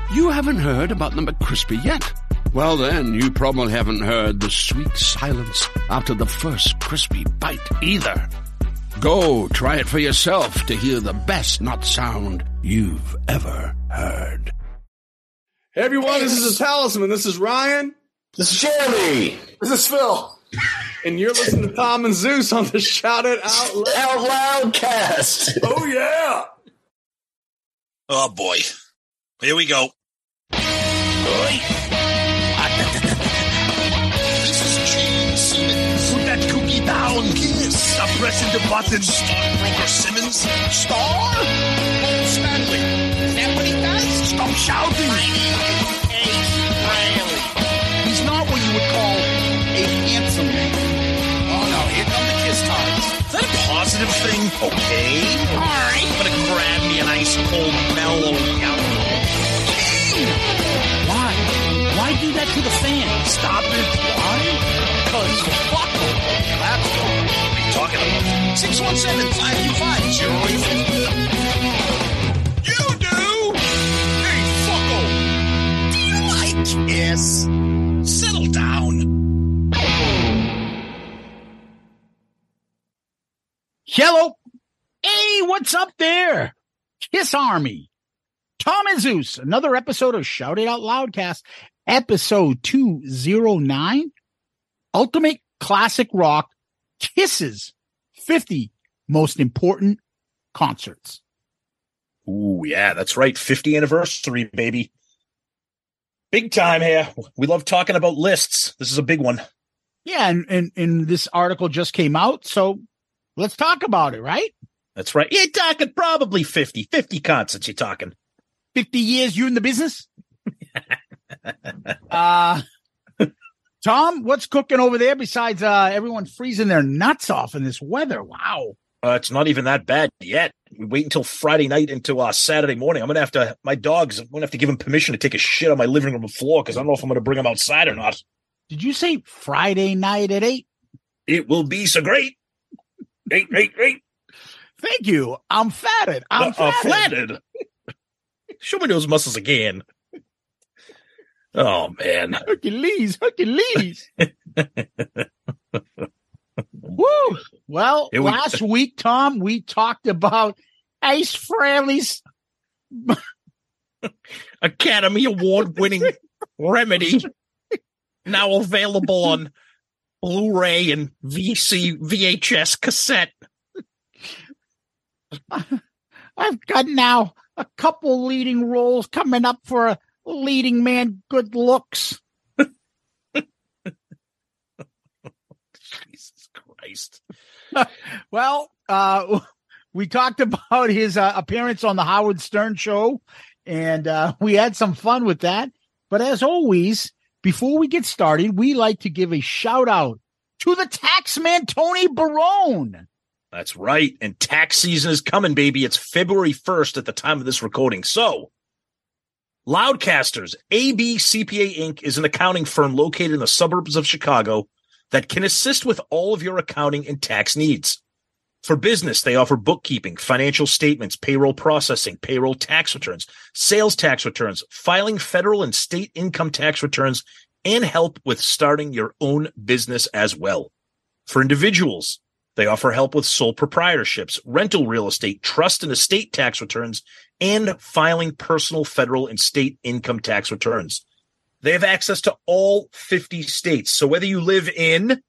You haven't heard about the McCrispy yet? Well, then, you probably haven't heard the sweet silence after the first crispy bite either. Go try it for yourself to hear the best nut sound you've ever heard. Hey, everyone, this is The Talisman. This is Ryan. This is Jeremy. This is Phil. And you're listening to Tom and Zeus on the Shout It Out Loud cast. Oh, yeah. Oh, boy. Here we go. This is Gene Simmons. Put that cookie down. Kiss. Stop pressing the button. Stockbroker Simmons. Star? Paul Stanley. Is that what he does? Stop shouting. My name is Ace Frehley. He's not what you would call a handsome man. Oh, no. Here come the kiss times. Is that a positive thing? Okay. All right. I'm going to grab me an ice cold mellow yellow. Why? Why do that to the fan? Stop it. Why? Because fuck them. That's what I'm talking about. 617-525-0850. You do? Hey, fucko. Do you like Kiss? Settle down. Hello. Hey, what's up there? Kiss Army. Tom and Zeus, another episode of Shout It Out Loudcast, episode 209, Ultimate Classic Rock, Kiss's 50 Most Important Concerts. Ooh, yeah, that's right. 50th anniversary, baby. Big time here. We love talking about lists. This is a big one. Yeah, and this article just came out, so let's talk about it, right? That's right. You're talking probably 50 concerts you're talking. 50 years you in the business? Tom, what's cooking over there besides everyone freezing their nuts off in this weather? Wow. It's not even that bad yet. We wait until Friday night into Saturday morning. I'm going to have to give them permission to take a shit on my living room floor because I don't know if I'm going to bring them outside or not. Did you say Friday night at 8? It will be so great. 8. Thank you. I'm flattered. Flattered. Show me those muscles again. Oh, man. Hercules. Woo. Well, last week, Tom, we talked about Ace Frehley's Academy Award-winning Remedy, now available on Blu-ray and VHS cassette. I've got now a couple leading roles coming up for a leading man good looks. Jesus Christ. Well, we talked about his appearance on the Howard Stern show, and we had some fun with that. But as always, before we get started, we like to give a shout out to the taxman, Tony Barone. That's right. And tax season is coming, baby. It's February 1st at the time of this recording. So, Loudcasters, AB CPA Inc. is an accounting firm located in the suburbs of Chicago that can assist with all of your accounting and tax needs. For business, they offer bookkeeping, financial statements, payroll processing, payroll tax returns, sales tax returns, filing federal and state income tax returns, and help with starting your own business as well. For individuals, they offer help with sole proprietorships, rental real estate, trust and estate tax returns, and filing personal, federal, and state income tax returns. They have access to all 50 states. So whether you live in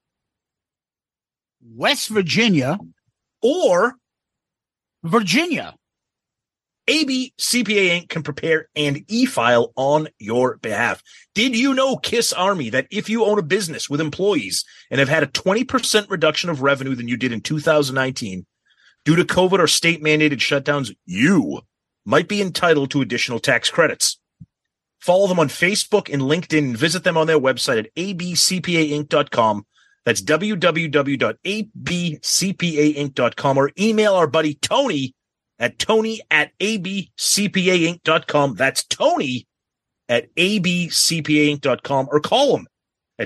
West Virginia or Virginia, AB CPA Inc. can prepare and e-file on your behalf. Did you know, Kiss Army, that if you own a business with employees and have had a 20% reduction of revenue than you did in 2019 due to COVID or state-mandated shutdowns, you might be entitled to additional tax credits? Follow them on Facebook and LinkedIn and visit them on their website at abcpainc.com. That's www.abcpainc.com, or email our buddy Tony at tony@abcpainc.com. That's tony@abcpainc.com, or call him at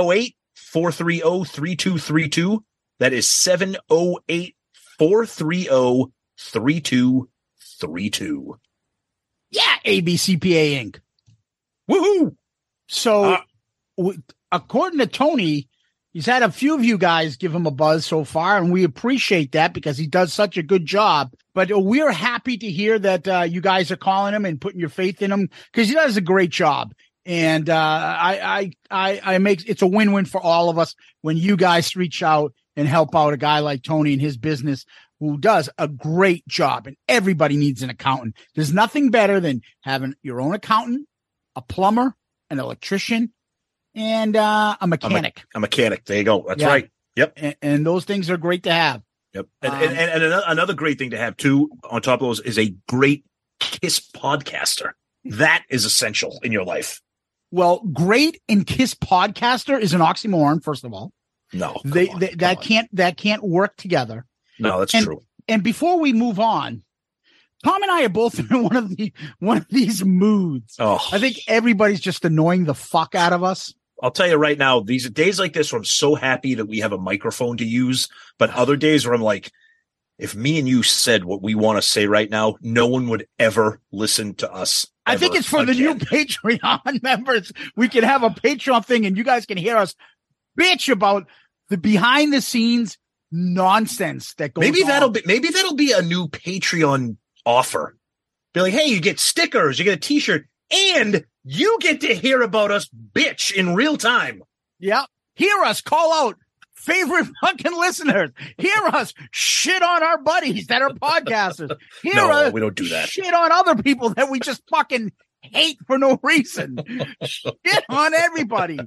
708-430-3232. That is 708-430-3232. Yeah, ABCPA Inc. Woohoo! So, according to Tony, he's had a few of you guys give him a buzz so far, and we appreciate that because he does such a good job. But we're happy to hear that you guys are calling him and putting your faith in him because he does a great job. And I it's a win-win for all of us when you guys reach out and help out a guy like Tony and his business who does a great job. And everybody needs an accountant. There's nothing better than having your own accountant, a plumber, an electrician, and a mechanic. A mechanic. There you go. That's right. Yep. And those things are great to have. Yep. And another great thing to have too, on top of those, is a great KISS podcaster. That is essential in your life. Well, great and KISS podcaster is an oxymoron. First of all, no, that can't work together. No, that's true. And before we move on, Tom and I are both in one of these moods. Oh. I think everybody's just annoying the fuck out of us. I'll tell you right now, these days like this where I'm so happy that we have a microphone to use, but other days where I'm like, if me and you said what we want to say right now, no one would ever listen to us. I think it's for the new Patreon members. We can have a Patreon thing and you guys can hear us bitch about the behind the scenes nonsense that goes on. Maybe that'll be a new Patreon offer. Be like, hey, you get stickers, you get a t-shirt, and you get to hear about us bitch in real time. Yeah. Hear us call out favorite fucking listeners. Hear us shit on our buddies that are podcasters. Hear us we don't do that. Shit on other people that we just fucking hate for no reason. Shit on everybody.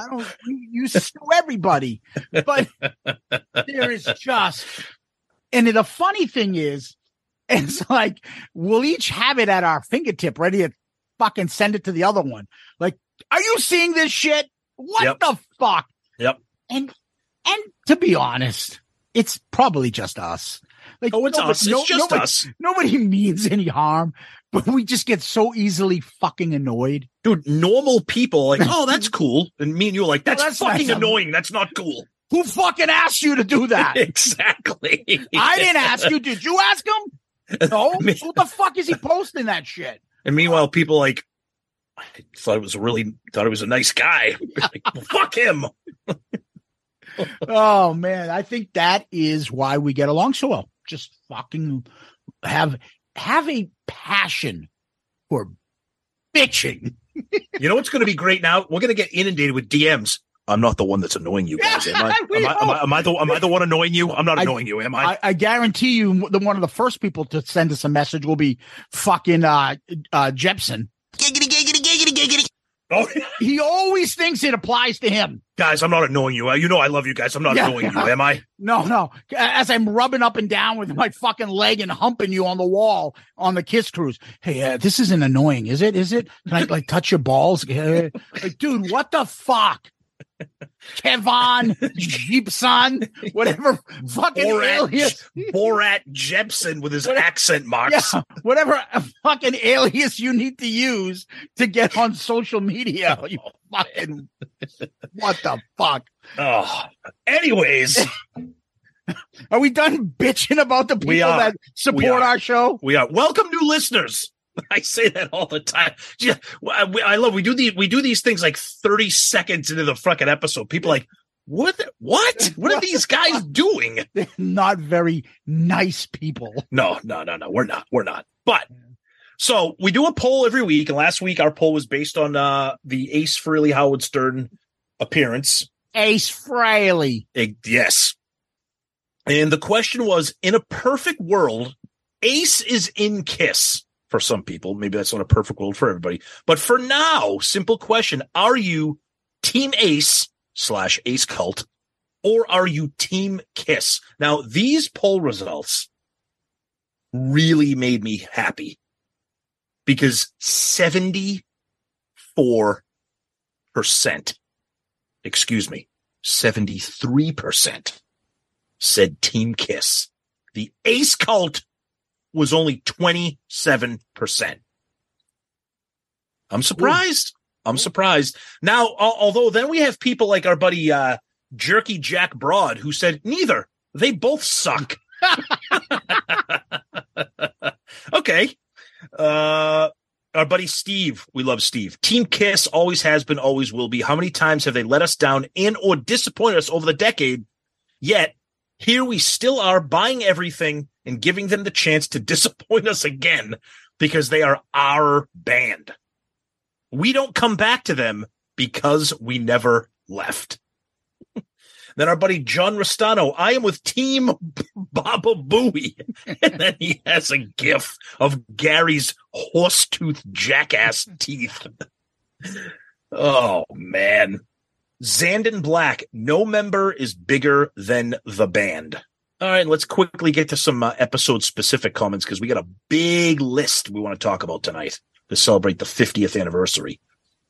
You sue everybody. But there is just, and the funny thing is, it's like we'll each have it at our fingertip, ready to fucking send it to the other one. Like, are you seeing this shit? What the fuck? Yep. And to be honest, it's probably just us. Like, it's us. It's just us. Nobody means any harm, but we just get so easily fucking annoyed. Dude, normal people like, oh, that's cool. And me and you are like, that's fucking nice. Annoying. That's not cool. Who fucking asked you to do that? Exactly. I didn't ask you. Did you ask him? No. What the fuck is he posting that shit? And meanwhile, people like, I thought it was a nice guy. Like, well, fuck him. Oh man, I think that is why we get along so well. Just fucking have a passion for bitching. You know what's going to be great now? We're going to get inundated with DMs. I'm not the one that's annoying you guys, am I? Am I the one annoying you? I'm not annoying you, am I? I guarantee you, one of the first people to send us a message will be fucking Jepson. Giggity. Oh, he always thinks it applies to him. Guys, I'm not annoying you. You know I love you guys. I'm not annoying you, am I? No. As I'm rubbing up and down with my fucking leg and humping you on the wall on the KISS cruise. Hey, this isn't annoying, is it? Can I like touch your balls? Like, dude, what the fuck? Kevon, Jeepson, whatever fucking alias. Borat Jepson with his accent marks. Yeah, whatever fucking alias you need to use to get on social media. You fucking, what the fuck? Oh, anyways. Are we done bitching about the people that support our show? We are. Welcome, new listeners. I say that all the time. Yeah, I love. We do these things like 30 seconds into the fucking episode. People are like, what? What are these guys doing? They're not very nice people. No. We're not. But so we do a poll every week, and last week our poll was based on the Ace Frehley Howard Stern appearance. Ace Frehley, yes. And the question was: in a perfect world, Ace is in KISS. For some people, maybe that's not a perfect world for everybody. But for now, simple question. Are you Team Ace / Ace Cult, or are you Team KISS? Now, these poll results really made me happy because 73% said Team KISS. The Ace Cult was only 27%. I'm surprised. Now, although then we have people like our buddy Jerky Jack Broad who said neither. They both suck. Okay. Our buddy Steve, we love Steve. Team Kiss always has been, always will be. How many times have they let us down and or disappointed us over the decade? Yet, here we still are buying everything and giving them the chance to disappoint us again because they are our band. We don't come back to them because we never left. Then our buddy John Restano, I am with Team Baba Booey. And then he has a gif of Gary's horse-tooth jackass teeth. Oh, man. Zandon Black, no member is bigger than the band. All right, let's quickly get to some episode-specific comments because we got a big list we want to talk about tonight to celebrate the 50th anniversary.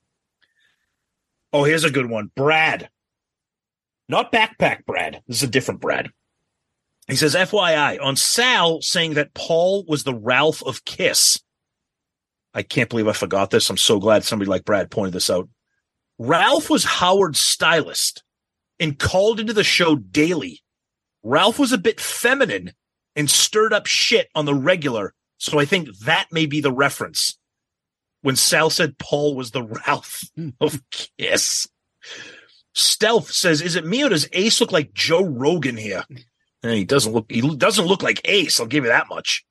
Oh, here's a good one. Brad. Not Backpack Brad. This is a different Brad. He says, FYI, on Sal saying that Paul was the Ralph of Kiss. I can't believe I forgot this. I'm so glad somebody like Brad pointed this out. Ralph was Howard's stylist and called into the show daily. Ralph was a bit feminine and stirred up shit on the regular, so I think that may be the reference when Sal said Paul was the Ralph of Kiss. Stealth says, is it me or does Ace look like Joe Rogan here? And he doesn't look like Ace, I'll give you that much.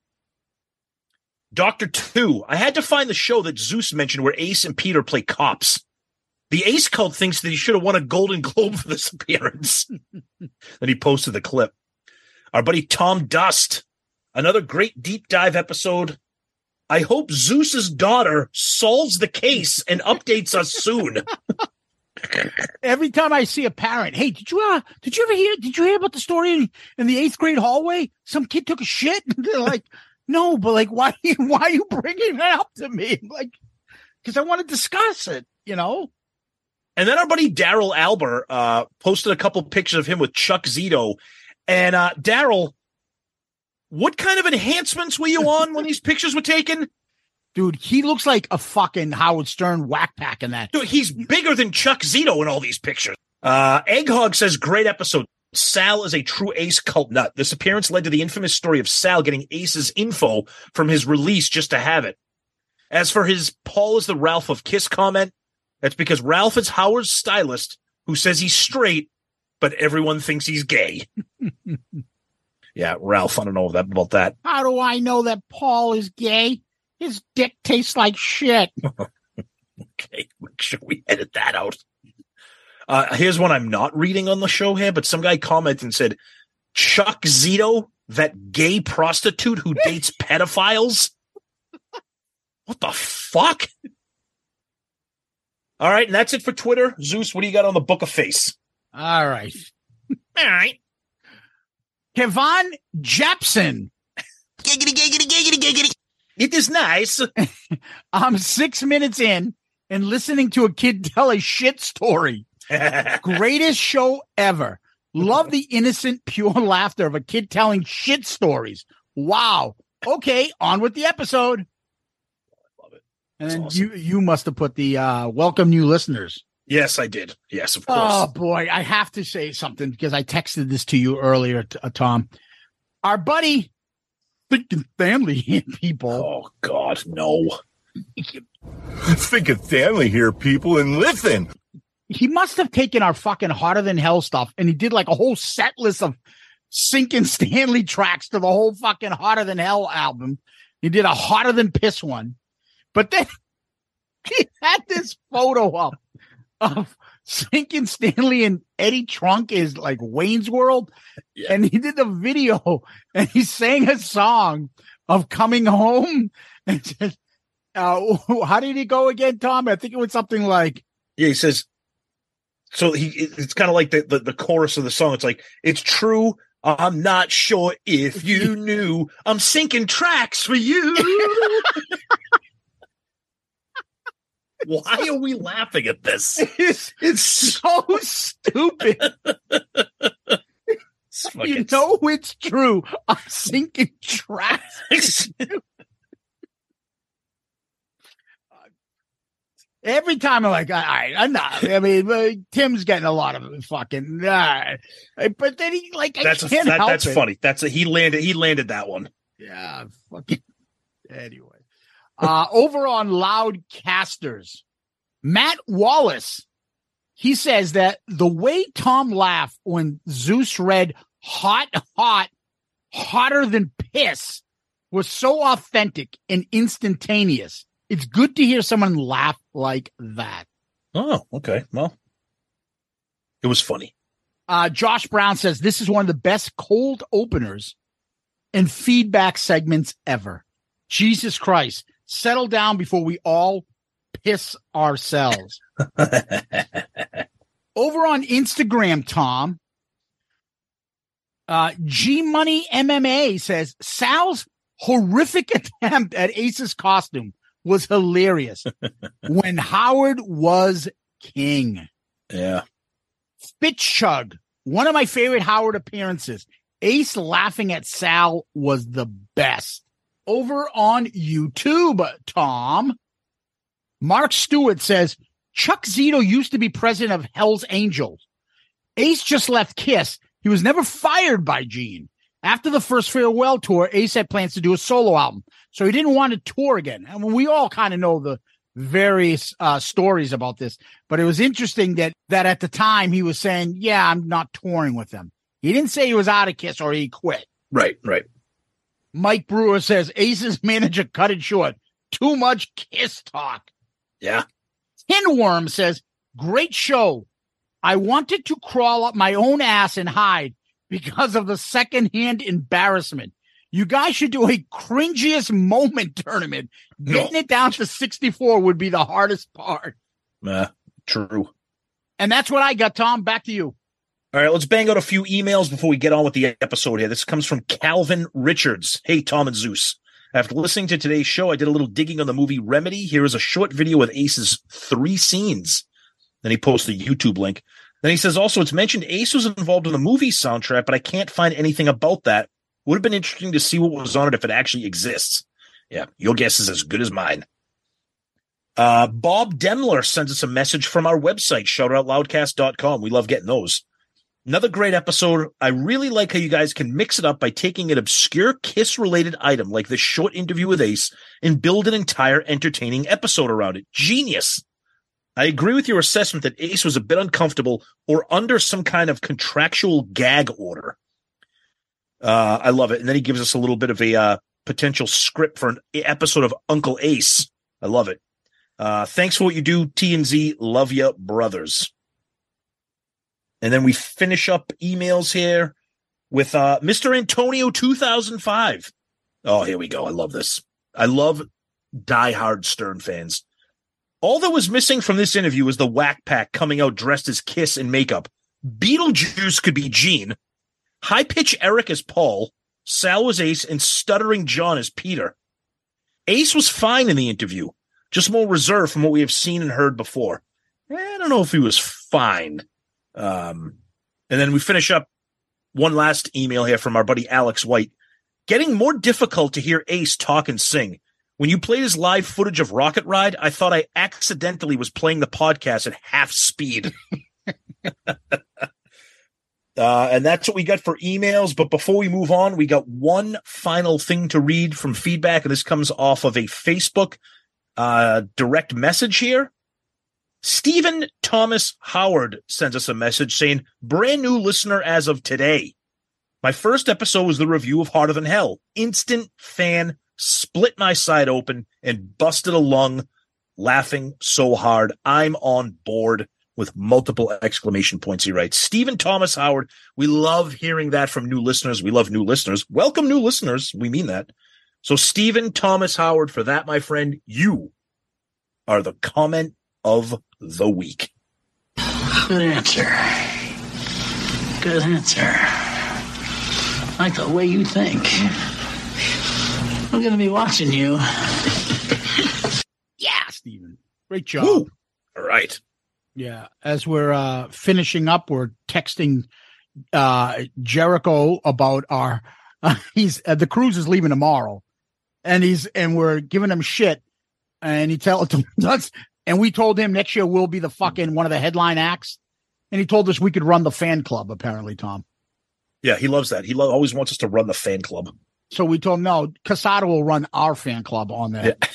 Dr. 2, I had to find the show that Zeus mentioned where Ace and Peter play cops. The Ace cult thinks that he should have won a Golden Globe for this appearance. Then he posted the clip. Our buddy Tom Dust, another great deep dive episode. I hope Zeus's daughter solves the case and updates us soon. Every time I see a parent, hey, did you ever hear about the story in the 8th grade hallway? Some kid took a shit. They're like, no, but like, why are you bringing that up to me? Like, because I want to discuss it, you know? And then our buddy Daryl Albert posted a couple pictures of him with Chuck Zito. And Daryl, what kind of enhancements were you on when these pictures were taken? Dude, he looks like a fucking Howard Stern whack pack in that. Dude, he's bigger than Chuck Zito in all these pictures. Egghog says, great episode. Sal is a true Ace cult nut. This appearance led to the infamous story of Sal getting Ace's info from his release just to have it. As for his Paul is the Ralph of Kiss comment, that's because Ralph is Howard's stylist who says he's straight, but everyone thinks he's gay. Yeah, Ralph, I don't know about that. How do I know that Paul is gay? His dick tastes like shit. Okay, make sure we edit that out. Here's one I'm not reading on the show here, but some guy commented and said, Chuck Zito, that gay prostitute who dates pedophiles? What the fuck? All right, and that's it for Twitter. Zeus, what do you got on the Book of Face? All right. All right. Kevon Japson. Giggity, giggity, giggity, giggity. It is nice. I'm 6 minutes in and listening to a kid tell a shit story. Greatest show ever. Love the innocent, pure laughter of a kid telling shit stories. Wow. Okay, on with the episode. I love it. And then awesome. you must have put the welcome new listeners. Yes, I did. Yes, of course. Oh, boy. I have to say something because I texted this to you earlier, Tom. Our buddy, thinking family people. Oh, God, no. Think of family here, people, and listen. He must have taken our fucking Hotter Than Hell stuff and he did like a whole set list of Sinkin' Stanley tracks to the whole fucking Hotter Than Hell album. He did a Hotter Than Piss one. But then he had this photo up of Sinkin' Stanley and Eddie Trunk is like Wayne's World. Yeah. And he did the video and he sang a song of Coming Home. And said, how did he go again, Tom? I think it was something like, yeah, he says, so it's kind of like the chorus of the song. It's like, it's true. I'm not sure if you knew I'm sinking tracks for you. Why are we laughing at this? It's so stupid. You know it's true. I'm sinking tracks. Every time I'm like, all right, I'm not. I mean, Tim's getting a lot of fucking. But then he like, that's funny. He landed that one. Yeah, fucking. Anyway, Over on Loudcasters, Matt Wallace, he says that the way Tom laughed when Zeus read hot, hotter than piss was so authentic and instantaneous. It's good to hear someone laugh like that. Oh, okay. Well, it was funny. Josh Brown says this is one of the best cold openers and feedback segments ever. Jesus Christ. Settle down before we all piss ourselves. Over on Instagram, Tom, G Money MMA says Sal's horrific attempt at Ace's costume was hilarious when Howard was king. Yeah. Fitchchug, one of my favorite Howard appearances. Ace laughing at Sal was the best. Over on YouTube, Tom, Mark Stewart says Chuck Zito used to be president of Hell's Angels. Ace just left Kiss. He was never fired by Gene. After the first farewell tour, Ace had plans to do a solo album, so he didn't want to tour again. I mean, we all kind of know the various stories about this, but it was interesting that at the time he was saying, yeah, I'm not touring with them. He didn't say he was out of Kiss or he quit. Right. Mike Brewer says Ace's manager cut it short. Too much Kiss talk. Yeah. Tinworm says, great show. I wanted to crawl up my own ass and hide because of the secondhand embarrassment. You guys should do a cringiest moment tournament. Getting it down to 64 would be the hardest part. True. And that's what I got, Tom. Back to you. All right, let's bang out a few emails before we get on with the episode here. This comes from Calvin Richards. Hey, Tom and Zeus. After listening to today's show, I did a little digging on the movie Remedy. Here is a short video with Ace's 3 scenes. Then he posts the YouTube link. Then he says, also, it's mentioned Ace was involved in the movie soundtrack, but I can't find anything about that. Would have been interesting to see what was on it if it actually exists. Yeah, your guess is as good as mine. Bob Demler sends us a message from our website, shoutoutloudcast.com. We love getting those. Another great episode. I really like how you guys can mix it up by taking an obscure Kiss-related item like this short interview with Ace and build an entire entertaining episode around it. Genius. I agree with your assessment that Ace was a bit uncomfortable or under some kind of contractual gag order. I love it. And then he gives us a little bit of a potential script for an episode of Uncle Ace. I love it. Thanks for what you do, T&Z. Love ya, brothers. And then we finish up emails here with Mr. Antonio 2005. Oh, here we go. I love this. I love diehard Stern fans. All that was missing from this interview was the Whack Pack coming out dressed as Kiss in makeup. Beetlejuice could be Gene. High Pitch Eric as Paul. Sal was Ace, and Stuttering John as Peter. Ace was fine in the interview, just more reserved from what we have seen and heard before. I don't know if he was fine. And then we finish up one last email here from our buddy Alex White. Getting more difficult to hear Ace talk and sing. When you played his live footage of Rocket Ride, I thought I accidentally was playing the podcast at half speed. And that's what we got for emails. But before we move on, we got one final thing to read from feedback. And this comes off of a Facebook direct message here. Stephen Thomas Howard sends us a message saying, brand new listener as of today. My first episode was the review of Harder Than Hell. Instant fan, split my side open and busted a lung laughing so hard. I'm on board with multiple exclamation points, he writes. Stephen Thomas Howard, we love hearing that from new listeners. We love new listeners. Welcome, new listeners. We mean that. So Stephen Thomas Howard, for that, my friend, you are the comment of the week. Good answer. Good answer. I like the way you think. I'm going to be watching you. Yeah, Stephen. Great job. Woo. All right. Yeah. As we're finishing up, we're texting Jericho about our he's the cruise is leaving tomorrow, and we're giving him shit, and he tells us, and we told him next year we'll be the fucking one of the headline acts, and he told us we could run the fan club. Apparently, Tom. Yeah, he loves that. He always wants us to run the fan club. So we told him, no, Casado will run our fan club on that. Yeah.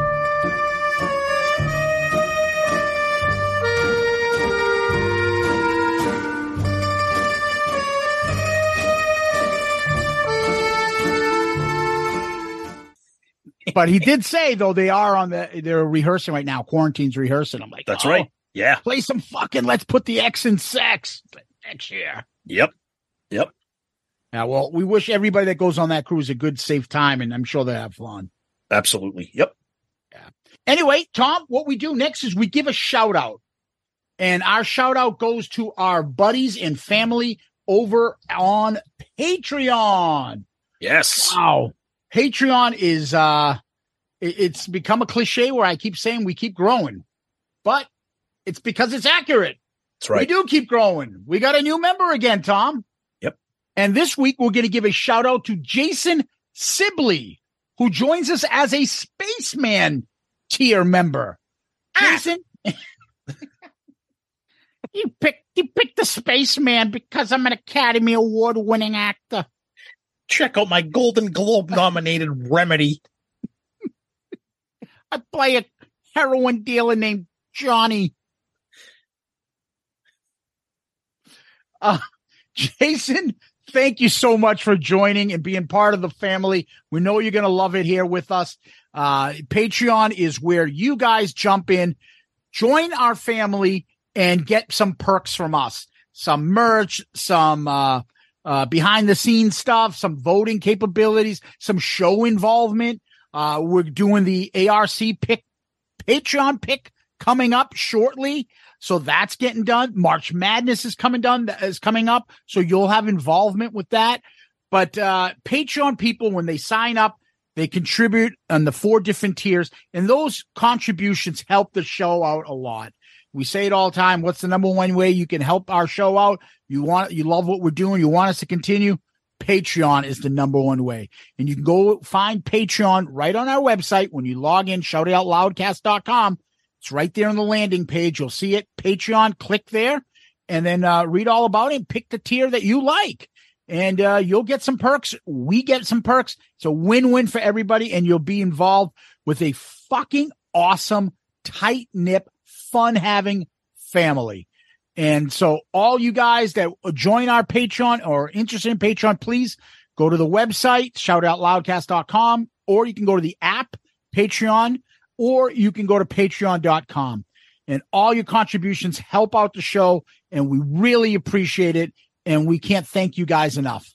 But he did say, though, they're rehearsing right now. Quarantine's rehearsing. I'm like, that's right. Yeah. Play some fucking Let's Put the X in Sex next year. Yep. Yeah, well, we wish everybody that goes on that cruise a good, safe time, and I'm sure they'll have fun. Absolutely. Yep. Yeah. Anyway, Tom, what we do next is we give a shout out. And our shout out goes to our buddies and family over on Patreon. Yes. Wow. Patreon is it's become a cliche where I keep saying we keep growing, but it's because it's accurate. That's right. We do keep growing. We got a new member again, Tom. Yep. And this week we're going to give a shout out to Jason Sibley, who joins us as a Spaceman tier member. Jason, you picked the Spaceman because I'm an Academy Award winning actor. Check out my Golden Globe nominated Remedy. I play a heroin dealer named Johnny. Jason, thank you so much for joining and being part of the family. We know you're going to love it here with us. Patreon is where you guys jump in, join our family, and get some perks from us. Some merch, some behind the scenes stuff, some voting capabilities, some show involvement. We're doing the ARC Patreon pick coming up shortly. So that's getting done. March Madness is coming up. So you'll have involvement with that. But Patreon people, when they sign up, they contribute on the 4 different tiers, and those contributions help the show out a lot. We say it all the time. What's the number one way you can help our show out? You love what we're doing. You want us to continue. Patreon is the number one way. And you can go find Patreon right on our website. When you log in, shoutoutloudcast.com. It's right there on the landing page. You'll see it. Patreon, click there, and then read all about it and pick the tier that you like. And you'll get some perks. We get some perks. It's a win-win for everybody, and you'll be involved with a fucking awesome, tight-knit, fun-having family. And so all you guys that join our Patreon or are interested in Patreon, please go to the website, shoutoutloudcast.com, or you can go to the app, Patreon, or you can go to patreon.com. And all your contributions help out the show, and we really appreciate it, and we can't thank you guys enough.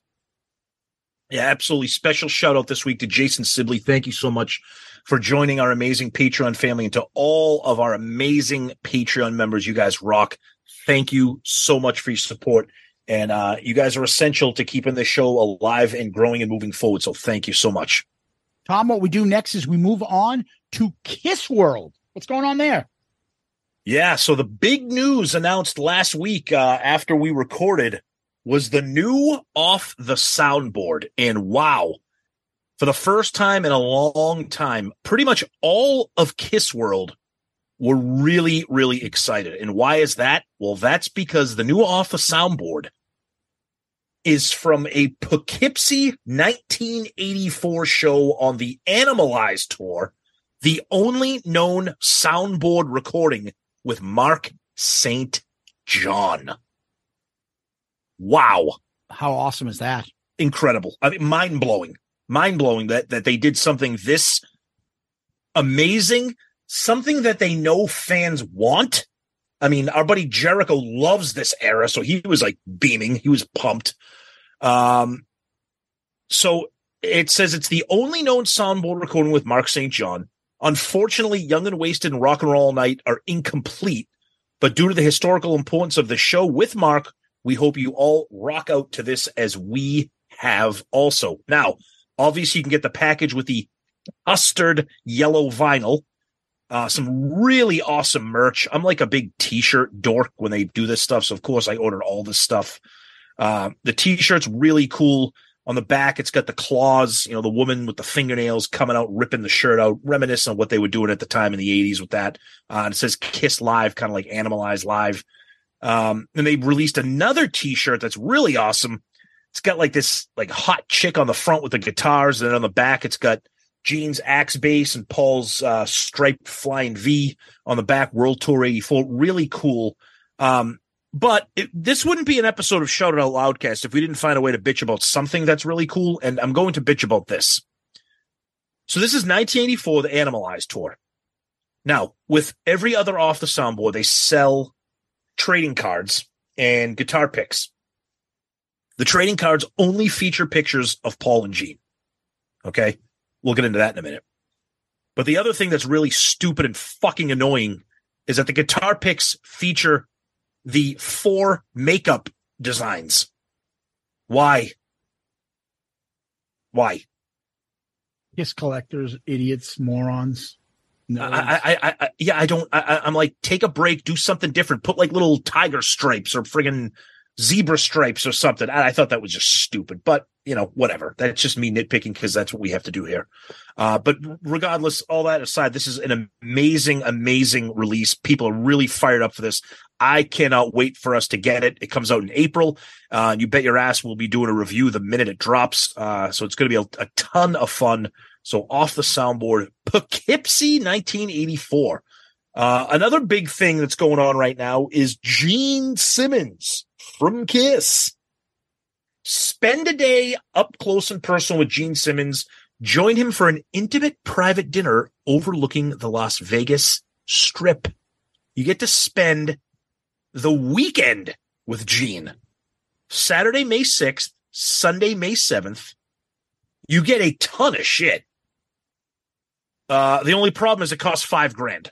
Yeah, absolutely. Special shout out this week to Jason Sibley. Thank you so much for joining our amazing Patreon family, and to all of our amazing Patreon members. You guys rock. Thank you so much for your support. And you guys are essential to keeping the show alive and growing and moving forward. So thank you so much. Tom, what we do next is we move on to Kiss World. What's going on there? Yeah, so the big news announced last week after we recorded was the new Off the Soundboard. And wow, for the first time in a long time, pretty much all of Kiss World were really, really excited. And why is that? Well, that's because the new Off the Soundboard is from a Poughkeepsie 1984 show on the Animalize tour, the only known soundboard recording with Mark St. John. Wow. How awesome is that? Incredible. I mean, mind-blowing. Mind-blowing that they did something this amazing, something that they know fans want. I mean, our buddy Jericho loves this era, so he was like beaming. He was pumped. So it says it's the only known soundboard recording with Mark St. John. Unfortunately, Young and Wasted and Rock and Roll All Night are incomplete, but due to the historical importance of the show with Mark, we hope you all rock out to this as we have also. Now, obviously, you can get the package with the custard yellow vinyl, some really awesome merch. I'm like a big T-shirt dork when they do this stuff, so of course I ordered all this stuff. The T-shirt's really cool. On the back, it's got the claws, the woman with the fingernails coming out, ripping the shirt out, reminiscent of what they were doing at the time in the 80s with that. And it says Kiss Live, kind of like Animalize Live. And they released another T-shirt that's really awesome. It It's got like this like hot chick on the front with the guitars, and then on the back it's got Gene's Axe bass and Paul's striped Flying V on the back, World Tour 84. Really cool. But this wouldn't be an episode of Shout It Out Loudcast if we didn't find a way to bitch about something that's really cool, and I'm going to bitch about this. So this is 1984, the Animalize tour. Now, with every other Off the Soundboard, they sell trading cards and guitar picks. The trading cards only feature pictures of Paul and Gene. Okay? We'll get into that in a minute. But the other thing that's really stupid and fucking annoying is that the guitar picks feature the 4 makeup designs. Why? Why? Kiss collectors, idiots, morons. No. I'm like, take a break, do something different. Put like little tiger stripes or friggin' zebra stripes or something. I thought that was just stupid, but whatever. That's just me nitpicking because that's what we have to do here. But regardless, all that aside, this is an amazing, amazing release. People are really fired up for this. I cannot wait for us to get it. It comes out in April. You bet your ass we'll be doing a review the minute it drops. So it's going to be a ton of fun. So Off the Soundboard, Poughkeepsie 1984. Another big thing that's going on right now is Gene Simmons from Kiss. Spend a day up close and personal with Gene Simmons. Join him for an intimate private dinner overlooking the Las Vegas Strip. You get to spend the weekend with Gene. Saturday, May 6th, Sunday, May 7th. You get a ton of shit. The only problem is it costs $5,000.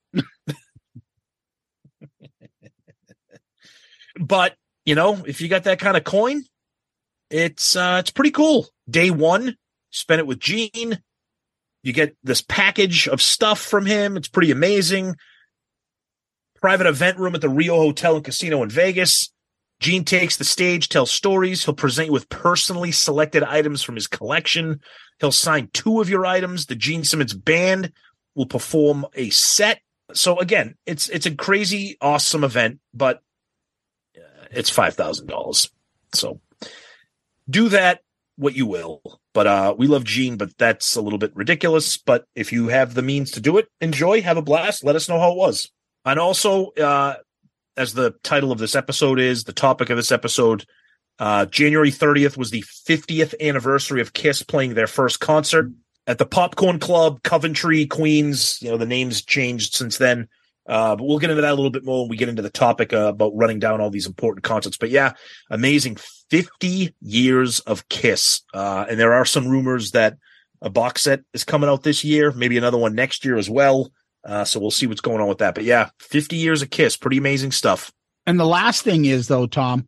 But, if you got that kind of coin, it's pretty cool. Day 1, spend it with Gene. You get this package of stuff from him. It's pretty amazing. Private event room at the Rio Hotel and Casino in Vegas. Gene takes the stage, tells stories. He'll present you with personally selected items from his collection. He'll sign 2 of your items. The Gene Simmons Band will perform a set. So again, it's a crazy, awesome event, but it's $5,000. So do that what you will. But we love Gene, but that's a little bit ridiculous. But if you have the means to do it, enjoy, have a blast. Let us know how it was. And also, as the title of this episode is, the topic of this episode, January 30th was the 50th anniversary of Kiss playing their first concert at the Popcorn Club, Coventry, Queens. The name's changed since then. But we'll get into that a little bit more when we get into the topic about running down all these important concerts. But yeah, amazing 50 years of Kiss. And there are some rumors that a box set is coming out this year, maybe another one next year as well. So we'll see what's going on with that. But yeah, 50 years of Kiss, pretty amazing stuff. And the last thing is, though, Tom,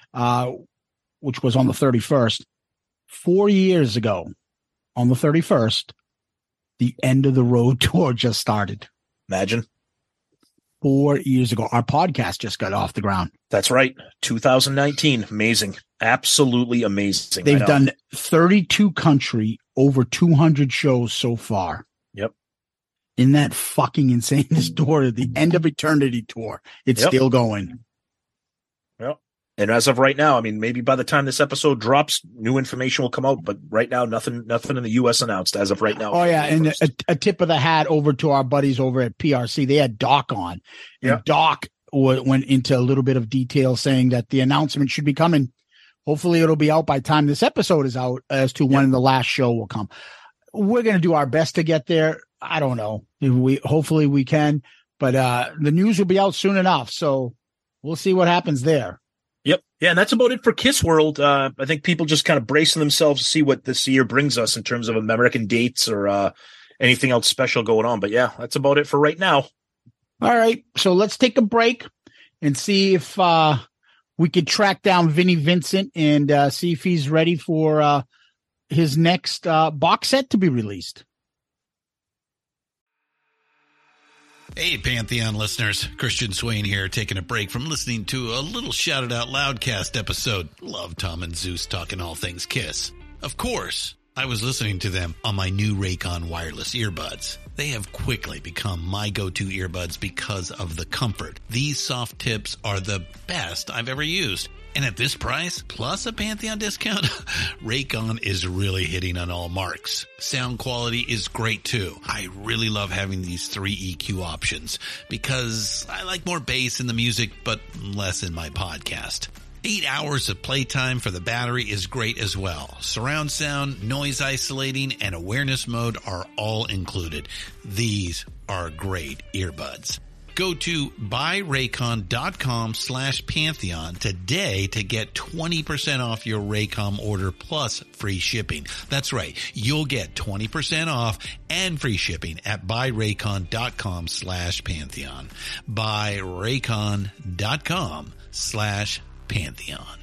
which was on the 31st, 4 years ago, on the 31st, the End of the Road tour just started. Imagine. 4 years ago. Our podcast just got off the ground. That's right. 2019. Amazing. Absolutely amazing. They've done 32 country, over 200 shows so far. Yep. Isn't that fucking insane? This tour, the End of Eternity tour, it's still going. Yep. And as of right now, I mean, maybe by the time this episode drops, new information will come out. But right now, nothing in the U.S. announced as of right now. Oh, yeah. And a tip of the hat over to our buddies over at PRC. They had Doc on. And Doc went into a little bit of detail saying that the announcement should be coming. Hopefully, it'll be out by the time this episode is out as to when the last show will come. We're going to do our best to get there. I don't know. Hopefully we can. But the news will be out soon enough. So we'll see what happens there. Yep. Yeah, and that's about it for Kiss World. I think people just kind of bracing themselves to see what this year brings us in terms of American dates or anything else special going on. But yeah, that's about it for right now. All right. So let's take a break and see if we could track down Vinnie Vincent and see if he's ready for his next box set to be released. Hey, Pantheon listeners. Christian Swain here, taking a break from listening to a little Shout It Out Loudcast episode. Love Tom and Zeus talking all things Kiss. Of course, I was listening to them on my new Raycon wireless earbuds. They have quickly become my go-to earbuds because of the comfort. These soft tips are the best I've ever used. And at this price, plus a Pantheon discount, Raycon is really hitting on all marks. Sound quality is great too. I really love having these 3 EQ options because I like more bass in the music, but less in my podcast. 8 hours of playtime for the battery is great as well. Surround sound, noise isolating, and awareness mode are all included. These are great earbuds. Go to buyraycon.com/Pantheon today to get 20% off your Raycon order plus free shipping. That's right. You'll get 20% off and free shipping at buyraycon.com/Pantheon. buyraycon.com/Pantheon.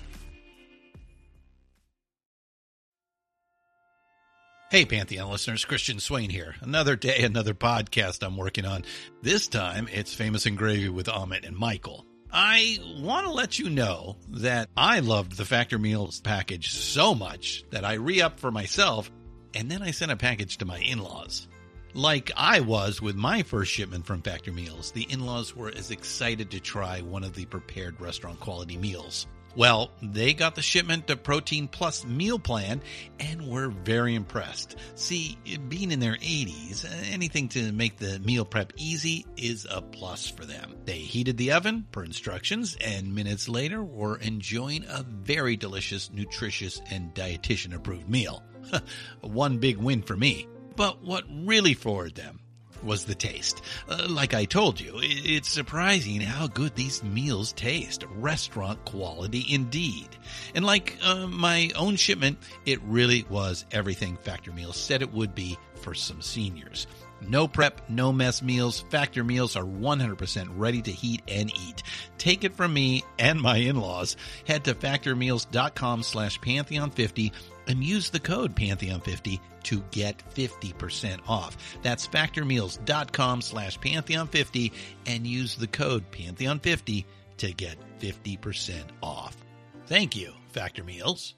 Hey, Pantheon listeners, Christian Swain here. Another day, another podcast I'm working on. This time, it's Famous and Gravy with Amit and Michael. I want to let you know that I loved the Factor Meals package so much that I re-upped for myself, and then I sent a package to my in-laws. Like I was with my first shipment from Factor Meals, the in-laws were as excited to try one of the prepared restaurant quality meals. Well, they got the shipment of Protein Plus meal plan and were very impressed. See, being in their 80s, anything to make the meal prep easy is a plus for them. They heated the oven per instructions and minutes later were enjoying a very delicious, nutritious, and dietitian-approved meal. One big win for me. But what really floored them was the taste. Like I told you, it's surprising how good these meals taste. Restaurant quality indeed. And like my own shipment, it really was everything Factor Meals said it would be for some seniors. No prep, no mess meals. Factor Meals are 100% ready to heat and eat. Take it from me and my in-laws. Head to factormeals.com/Pantheon50 and use the code Pantheon50 to get 50% off. That's factormeals.com/Pantheon50 and use the code Pantheon50 to get 50% off. Thank you, Factor Meals.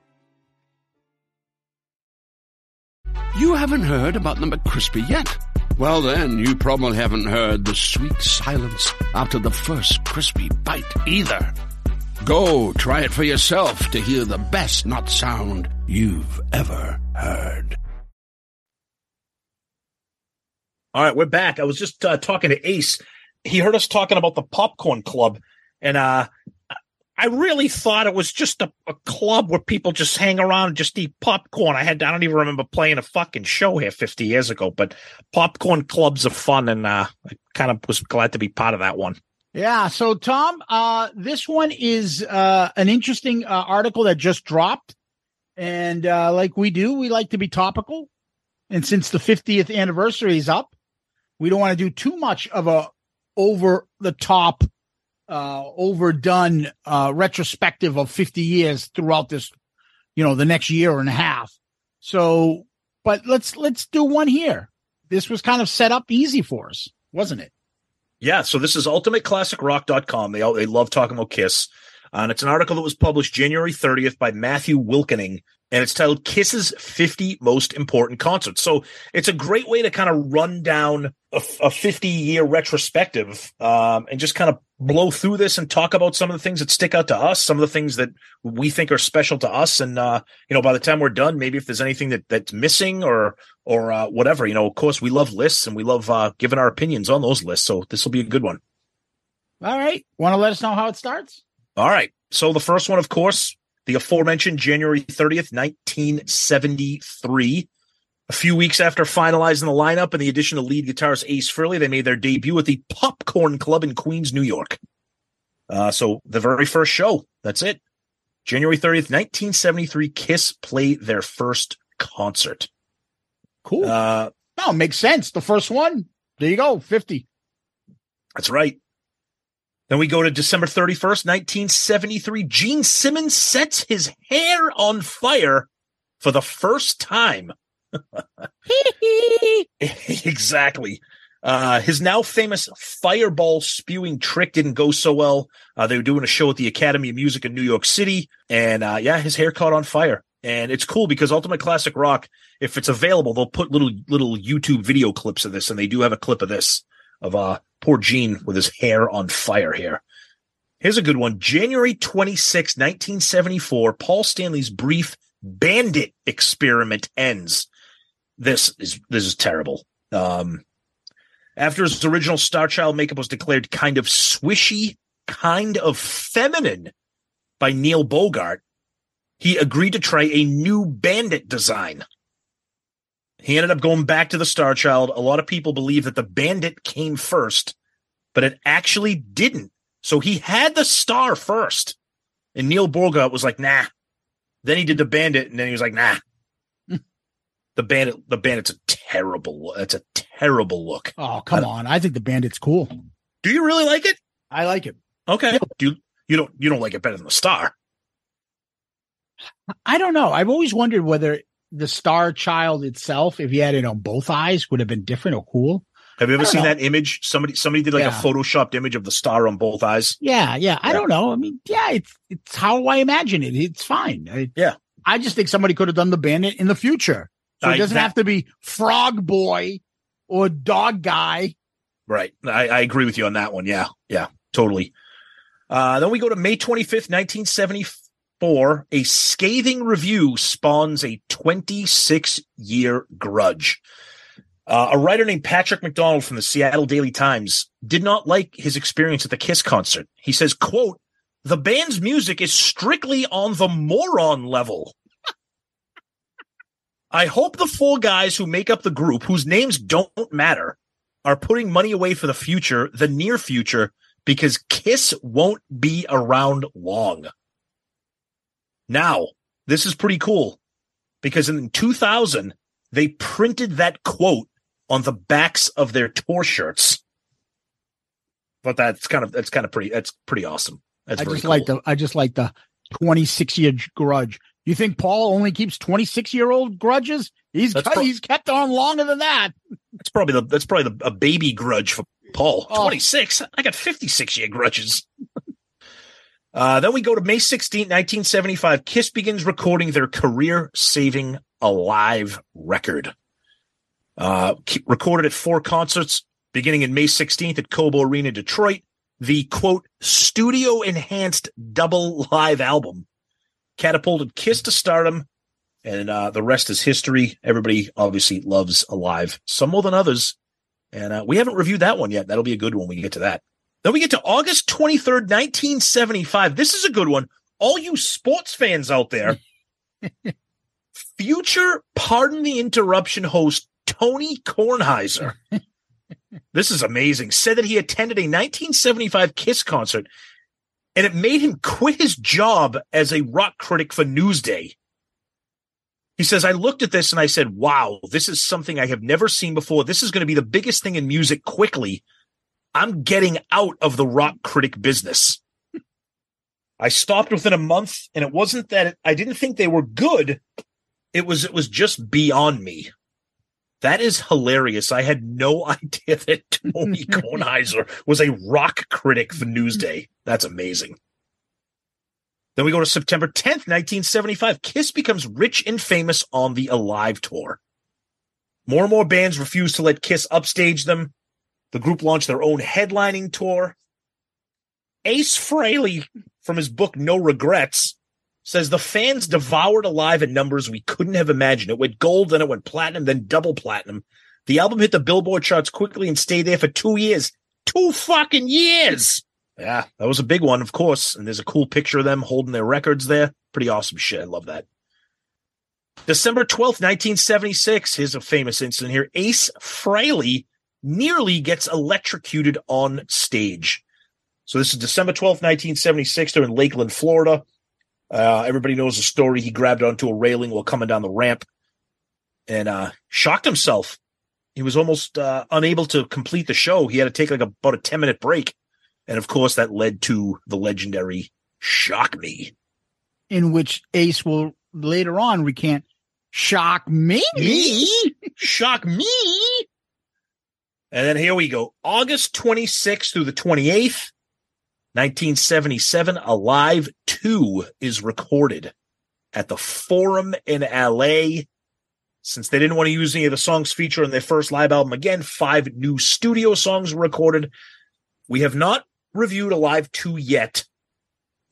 You haven't heard about the McCrispy yet? Well, then, you probably haven't heard the sweet silence after the first crispy bite either. Go try it for yourself to hear the best nut sound you've ever heard. All right, we're back. I was just talking to Ace. He heard us talking about the Popcorn Club, and I really thought it was just a club where people just hang around and just eat popcorn. I don't even remember playing a fucking show here 50 years ago, but popcorn clubs are fun, and I kind of was glad to be part of that one. Yeah. So, Tom, this one is an interesting article that just dropped. And like we do, we like to be topical. And since the 50th anniversary is up, we don't want to do too much of a over-the-top, overdone retrospective of 50 years throughout this, the next year and a half. So, but let's do one here. This was kind of set up easy for us, wasn't it? Yeah, so this is ultimateclassicrock.com. They love talking about Kiss. And it's an article that was published January 30th by Matthew Wilkening, and it's titled Kiss's 50 Most Important Concerts. So it's a great way to kind of run down a 50-year retrospective and just kind of blow through this and talk about some of the things that stick out to us, some of the things that we think are special to us. And, by the time we're done, maybe if there's anything that's missing or whatever, of course, we love lists and we love giving our opinions on those lists. So this will be a good one. All right. Want to let us know how it starts? All right. So the first one, of course, the aforementioned January 30th, 1973. A few weeks after finalizing the lineup and the addition of lead guitarist Ace Frehley, they made their debut at the Popcorn Club in Queens, New York. So the very first show, that's it. January 30th, 1973, Kiss played their first concert. Cool. Makes sense. The first one. There you go, 50. That's right. Then we go to December 31st, 1973. Gene Simmons sets his hair on fire for the first time. Exactly. His now famous fireball spewing trick didn't go so well. They were doing a show at the Academy of Music in New York City, and his hair caught on fire. And it's cool because Ultimate Classic Rock, if it's available, they'll put little YouTube video clips of this, and they do have a clip of this of poor Gene with his hair on fire here. Here's a good one. January 26, 1974, Paul Stanley's brief Bandit experiment ends. This is terrible. After his original Star Child makeup was declared kind of swishy, kind of feminine by Neil Bogart, he agreed to try a new Bandit design. He ended up going back to the Star Child. A lot of people believe that the Bandit came first, but it actually didn't. So he had the Star first, and Neil Bogart was like, nah. Then he did the Bandit, and then he was like, nah. The Bandit's a terrible look. Oh, come on. I think the Bandit's cool. Do you really like it? I like it. Okay. You don't like it better than the Star? I don't know. I've always wondered whether the Star Child itself, if he had it on both eyes, would have been different or cool. Have you ever seen that image? Somebody did like a photoshopped image of the Star on both eyes. Yeah. I don't know. I mean, yeah, it's how I imagine it. It's fine. I just think somebody could have done the Bandit in the future. So it doesn't have to be Frog Boy or Dog Guy. Right. I agree with you on that one. Yeah, totally. Then we go to May 25th, 1974. A scathing review spawns a 26-year grudge. A writer named Patrick McDonald from the Seattle Daily Times did not like his experience at the Kiss concert. He says, quote, "The band's music is strictly on the moron level. I hope the four guys who make up the group, whose names don't matter, are putting money away for the future, the near future, because Kiss won't be around long." Now, this is pretty cool, because in 2000, they printed that quote on the backs of their tour shirts. But that's pretty awesome. I just like the 26-year grudge. You think Paul only keeps 26-year-old grudges? He's kept on longer than that. That's probably a baby grudge for Paul. 26. I got 56-year grudges. Then we go to May 16, 1975. Kiss begins recording their career-saving Alive record. Recorded at 4 concerts, beginning in May 16th at Cobo Arena, Detroit. The, quote, studio-enhanced double live album catapulted Kiss to stardom, and the rest is history. Everybody obviously loves Alive, some more than others, and we haven't reviewed that one yet. That'll be a good one when we get to that. Then we get to August 23rd, 1975. This is a good one. All you sports fans out there, future Pardon the Interruption host Tony Kornheiser, this is amazing, said that he attended a 1975 Kiss concert and it made him quit his job as a rock critic for Newsday. He says, "I looked at this and I said, wow, this is something I have never seen before. This is going to be the biggest thing in music quickly. I'm getting out of the rock critic business. I stopped within a month, and it wasn't that I didn't think they were good. It was just beyond me." That is hilarious. I had no idea that Tony Kornheiser was a rock critic for Newsday. That's amazing. Then we go to September 10th, 1975. Kiss becomes rich and famous on the Alive tour. More and more bands refuse to let Kiss upstage them. The group launched their own headlining tour. Ace Frehley, from his book No Regrets, says the fans devoured Alive at numbers we couldn't have imagined. It went gold, then it went platinum, then double platinum. The album hit the Billboard charts quickly and stayed there for 2 years. 2 fucking years! Yeah, that was a big one, of course. And there's a cool picture of them holding their records there. Pretty awesome shit. I love that. December 12th, 1976. Here's a famous incident here. Ace Frehley nearly gets electrocuted on stage. So this is December 12th, 1976. They're in Lakeland, Florida. Everybody knows the story. He grabbed onto a railing while coming down the ramp and shocked himself. He was almost unable to complete the show. He had to take about a 10-minute break. And, of course, that led to the legendary Shock Me, in which Ace will later on recant, "Shock me? Shock me?" And then here we go. August 26th through the 28th. 1977, Alive 2 is recorded at the Forum in LA. Since they didn't want to use any of the songs featured on their first live album again, 5 new studio songs were recorded. We have not reviewed Alive 2 yet,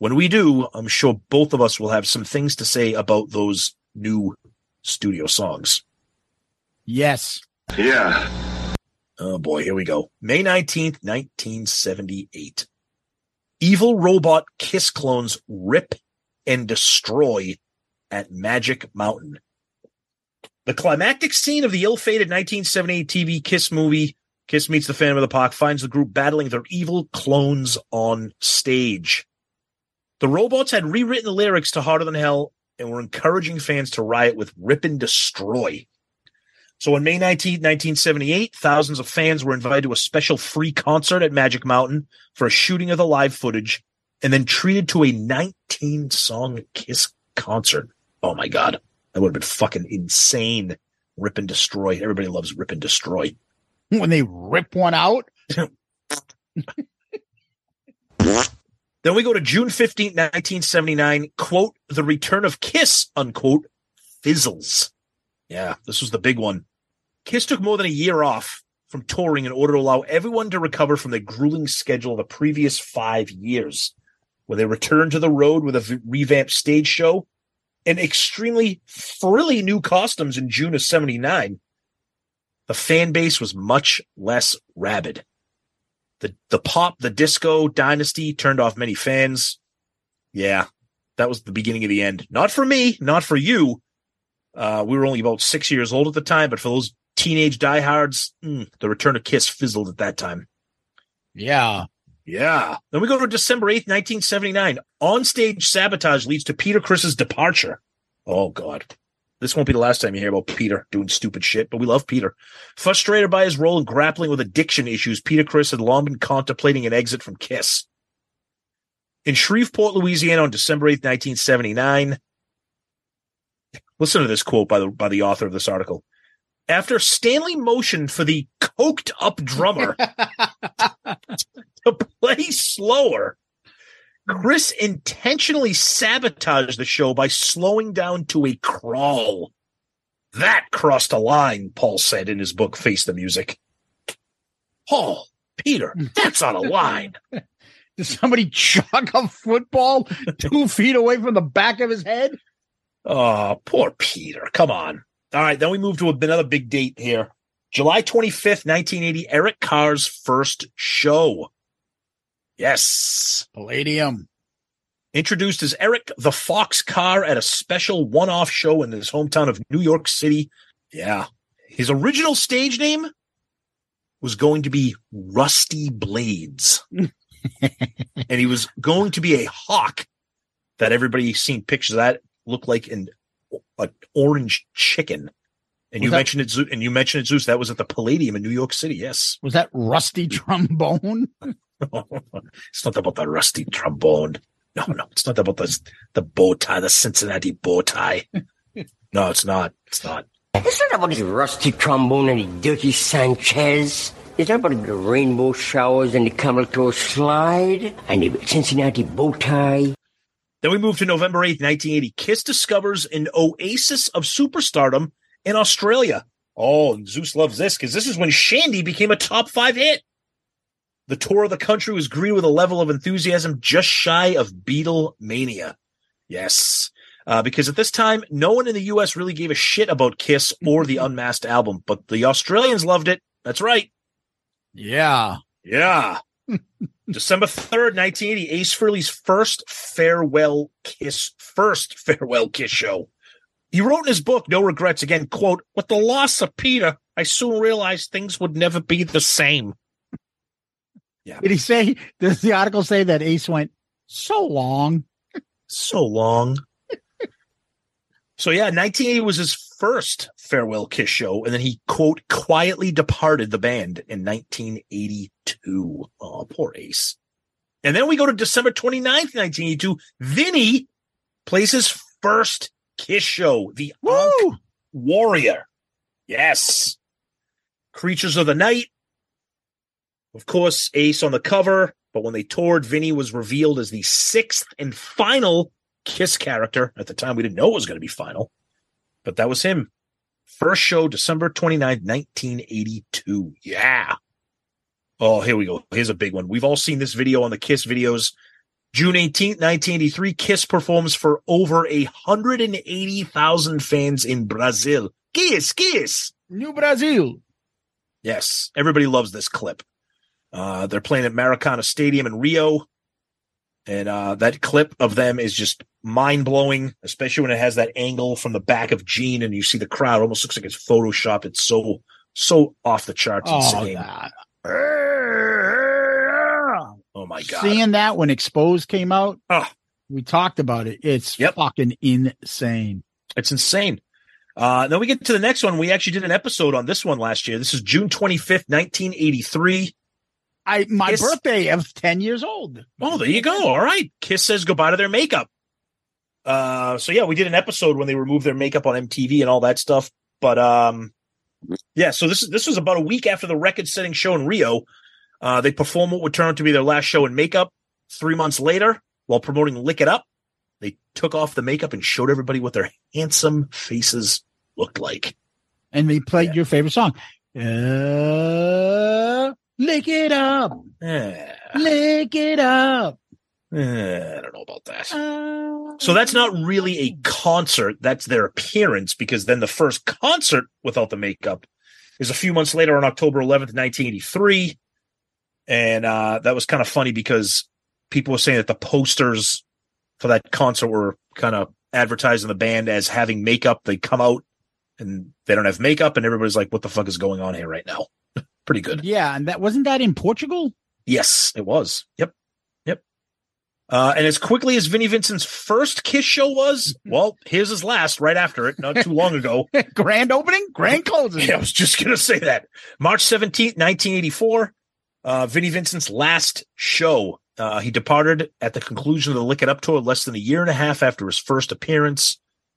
When we do, I'm sure both of us will have some things to say about those new studio songs. Yes. Yeah. Oh boy, here we go. May 19th, 1978. Evil robot Kiss clones rip and destroy at Magic Mountain. The climactic scene of the ill-fated 1978 TV Kiss movie, Kiss Meets the Phantom of the Park, finds the group battling their evil clones on stage. The robots had rewritten the lyrics to Harder Than Hell and were encouraging fans to riot with Rip and Destroy. So on May 19, 1978, thousands of fans were invited to a special free concert at Magic Mountain for a shooting of the live footage and then treated to a 19-song Kiss concert. Oh, my God. That would have been fucking insane. Rip and Destroy. Everybody loves Rip and Destroy. When they rip one out? Then we go to June 15th, 1979. Quote, the return of Kiss, unquote, fizzles. Yeah, this was the big one. Kiss took more than a year off from touring in order to allow everyone to recover from the grueling schedule of the previous 5 years, where they returned to the road with a revamped stage show and extremely frilly new costumes in June of 79. The fan base was much less rabid. The pop, the disco dynasty turned off many fans. Yeah, that was the beginning of the end. Not for me, not for you. We were only about 6 years old at the time, but for those teenage diehards, the return of Kiss fizzled at that time. Yeah. Yeah. Then we go to December 8th, 1979. On-stage sabotage leads to Peter Criss's departure. Oh, God. This won't be the last time you hear about Peter doing stupid shit, but we love Peter. Frustrated by his role in grappling with addiction issues, Peter Criss had long been contemplating an exit from Kiss. In Shreveport, Louisiana on December 8th, 1979, listen to this quote by the author of this article. After Stanley motioned for the coked-up drummer to play slower, Criss intentionally sabotaged the show by slowing down to a crawl. That crossed a line, Paul said in his book, Face the Music. Oh, Peter, that's on a line. Did somebody chuck a football 2 feet away from the back of his head? Oh, poor Peter. Come on. All right, then we move to another big date here. July 25th, 1980, Eric Carr's first show. Yes. Palladium. Introduced as Eric the Fox Carr at a special one-off show in his hometown of New York City. Yeah. His original stage name was going to be Rusty Blades. And he was going to be a hawk that everybody's seen pictures of that look like an orange chicken. And you mentioned it, Zeus. That was at the Palladium in New York City. Yes. Was that Rusty Trombone? It's not about the rusty trombone. No, it's not about the bow tie, the Cincinnati bow tie. No, it's not. It's not. It's not about the rusty trombone and the dirty Sanchez. It's not about the rainbow showers and the camel toe slide and the Cincinnati bow tie. Then we move to November 8th, 1980. Kiss discovers an oasis of superstardom in Australia. Oh, and Zeus loves this because this is when Shandy became a top 5 hit. The tour of the country was greeted with a level of enthusiasm just shy of Beatlemania. Yes. Because at this time, no one in the U.S. really gave a shit about Kiss or the Unmasked album, but the Australians loved it. That's right. Yeah. Yeah. December 3rd, 1980, Ace Frehley's first farewell Kiss show. He wrote in his book, No Regrets, again, quote, with the loss of Peter, I soon realized things would never be the same. Yeah. Does the article say that Ace went so long? So long. So yeah, 1980 was his first farewell Kiss show, and then he, quote, quietly departed the band in 1982. Oh, poor Ace. And then we go to December 29th, 1982. Vinny plays his first Kiss show, the Ankh Warrior. Yes. Creatures of the Night. Of course, Ace on the cover, but when they toured, Vinny was revealed as the 6th and final Kiss character. At the time, we didn't know it was going to be final, but that was him. First show, December 29th, 1982. Yeah. Oh, here we go. Here's a big one. We've all seen this video on the Kiss videos. June 18th, 1983, Kiss performs for over 180,000 fans in Brazil. Kiss! New Brazil. Yes, everybody loves this clip. They're playing at Maracana Stadium in Rio. And that clip of them is just mind-blowing, especially when it has that angle from the back of Gene and you see the crowd. It almost looks like it's photoshopped. It's so off the charts insane. Oh, my God. Seeing that when Exposed came out, we talked about it. It's fucking insane. It's insane. Then we get to the next one. We actually did an episode on this one last year. This is June 25th, 1983. My birthday, I was 10 years old. Oh, there you go. All right. Kiss says goodbye to their makeup. So yeah, we did an episode when they removed their makeup on MTV and all that stuff. But yeah, so this was about a week after the record-setting show in Rio. They performed what would turn out to be their last show in makeup. 3 months later, while promoting Lick It Up, they took off the makeup and showed everybody what their handsome faces looked like. And they played your favorite song. Lick it up. Lick it up. I don't know about that. So that's not really a concert. That's their appearance, because then the first concert without the makeup is a few months later on October 11th, 1983. And that was kind of funny because people were saying that the posters for that concert were kind of advertising the band as having makeup. They come out and they don't have makeup, and everybody's like, what the fuck is going on here right now? Pretty good. Yeah, and wasn't that in Portugal? Yes, it was. Yep. And as quickly as Vinnie Vincent's first Kiss show was, well, here's his last right after it, not too long ago. Grand opening, grand closing. Yeah, I was just going to say that. March 17th, 1984, Vinnie Vincent's last show. He departed at the conclusion of the Lick It Up tour less than a year and a half after his first appearance.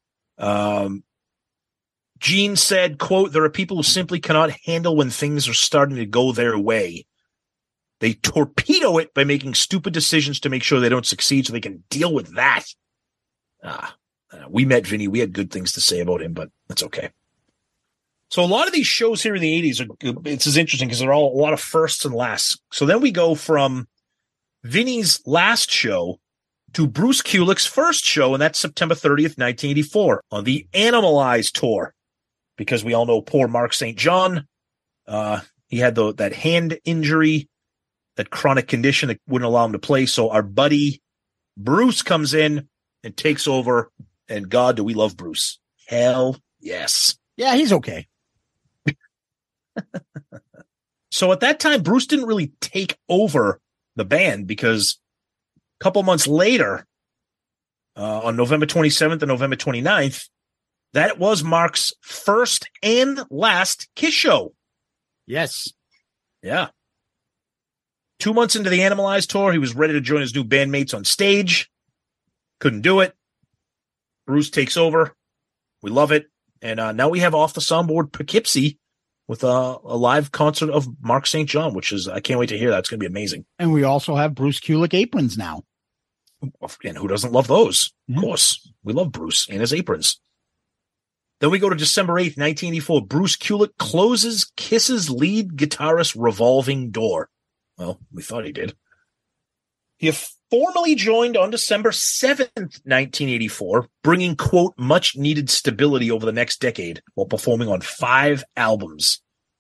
Gene said, quote, "There are people who simply cannot handle when things are starting to go their way. They torpedo it by making stupid decisions to make sure they don't succeed so they can deal with that." We met Vinny. We had good things to say about him, but that's okay. So a lot of these shows here in the 80s, it's as interesting because they're all a lot of firsts and lasts. So then we go from Vinny's last show to Bruce Kulick's first show, and that's September 30th, 1984, on the Animalize tour. Because we all know poor Mark St. John. He had that hand injury, that chronic condition that wouldn't allow him to play. So our buddy Bruce comes in and takes over. And God, do we love Bruce? Hell yes. Yeah, he's okay. So at that time, Bruce didn't really take over the band because a couple months later, on November 27th and November 29th, that was Mark's first and last Kiss show. Yes. Yeah. 2 months into the Animalize tour, he was ready to join his new bandmates on stage. Couldn't do it. Bruce takes over. We love it. And now we have off the soundboard Poughkeepsie with a live concert of Mark St. John, which is, I can't wait to hear that. It's going to be amazing. And we also have Bruce Kulick aprons now. And who doesn't love those? Of course. We love Bruce and his aprons. Then we go to December 8th, 1984. Bruce Kulick closes Kiss's lead guitarist revolving door. Well, we thought he did. He formally joined on December 7th, 1984, bringing, quote, much needed stability over the next decade while performing on 5 albums.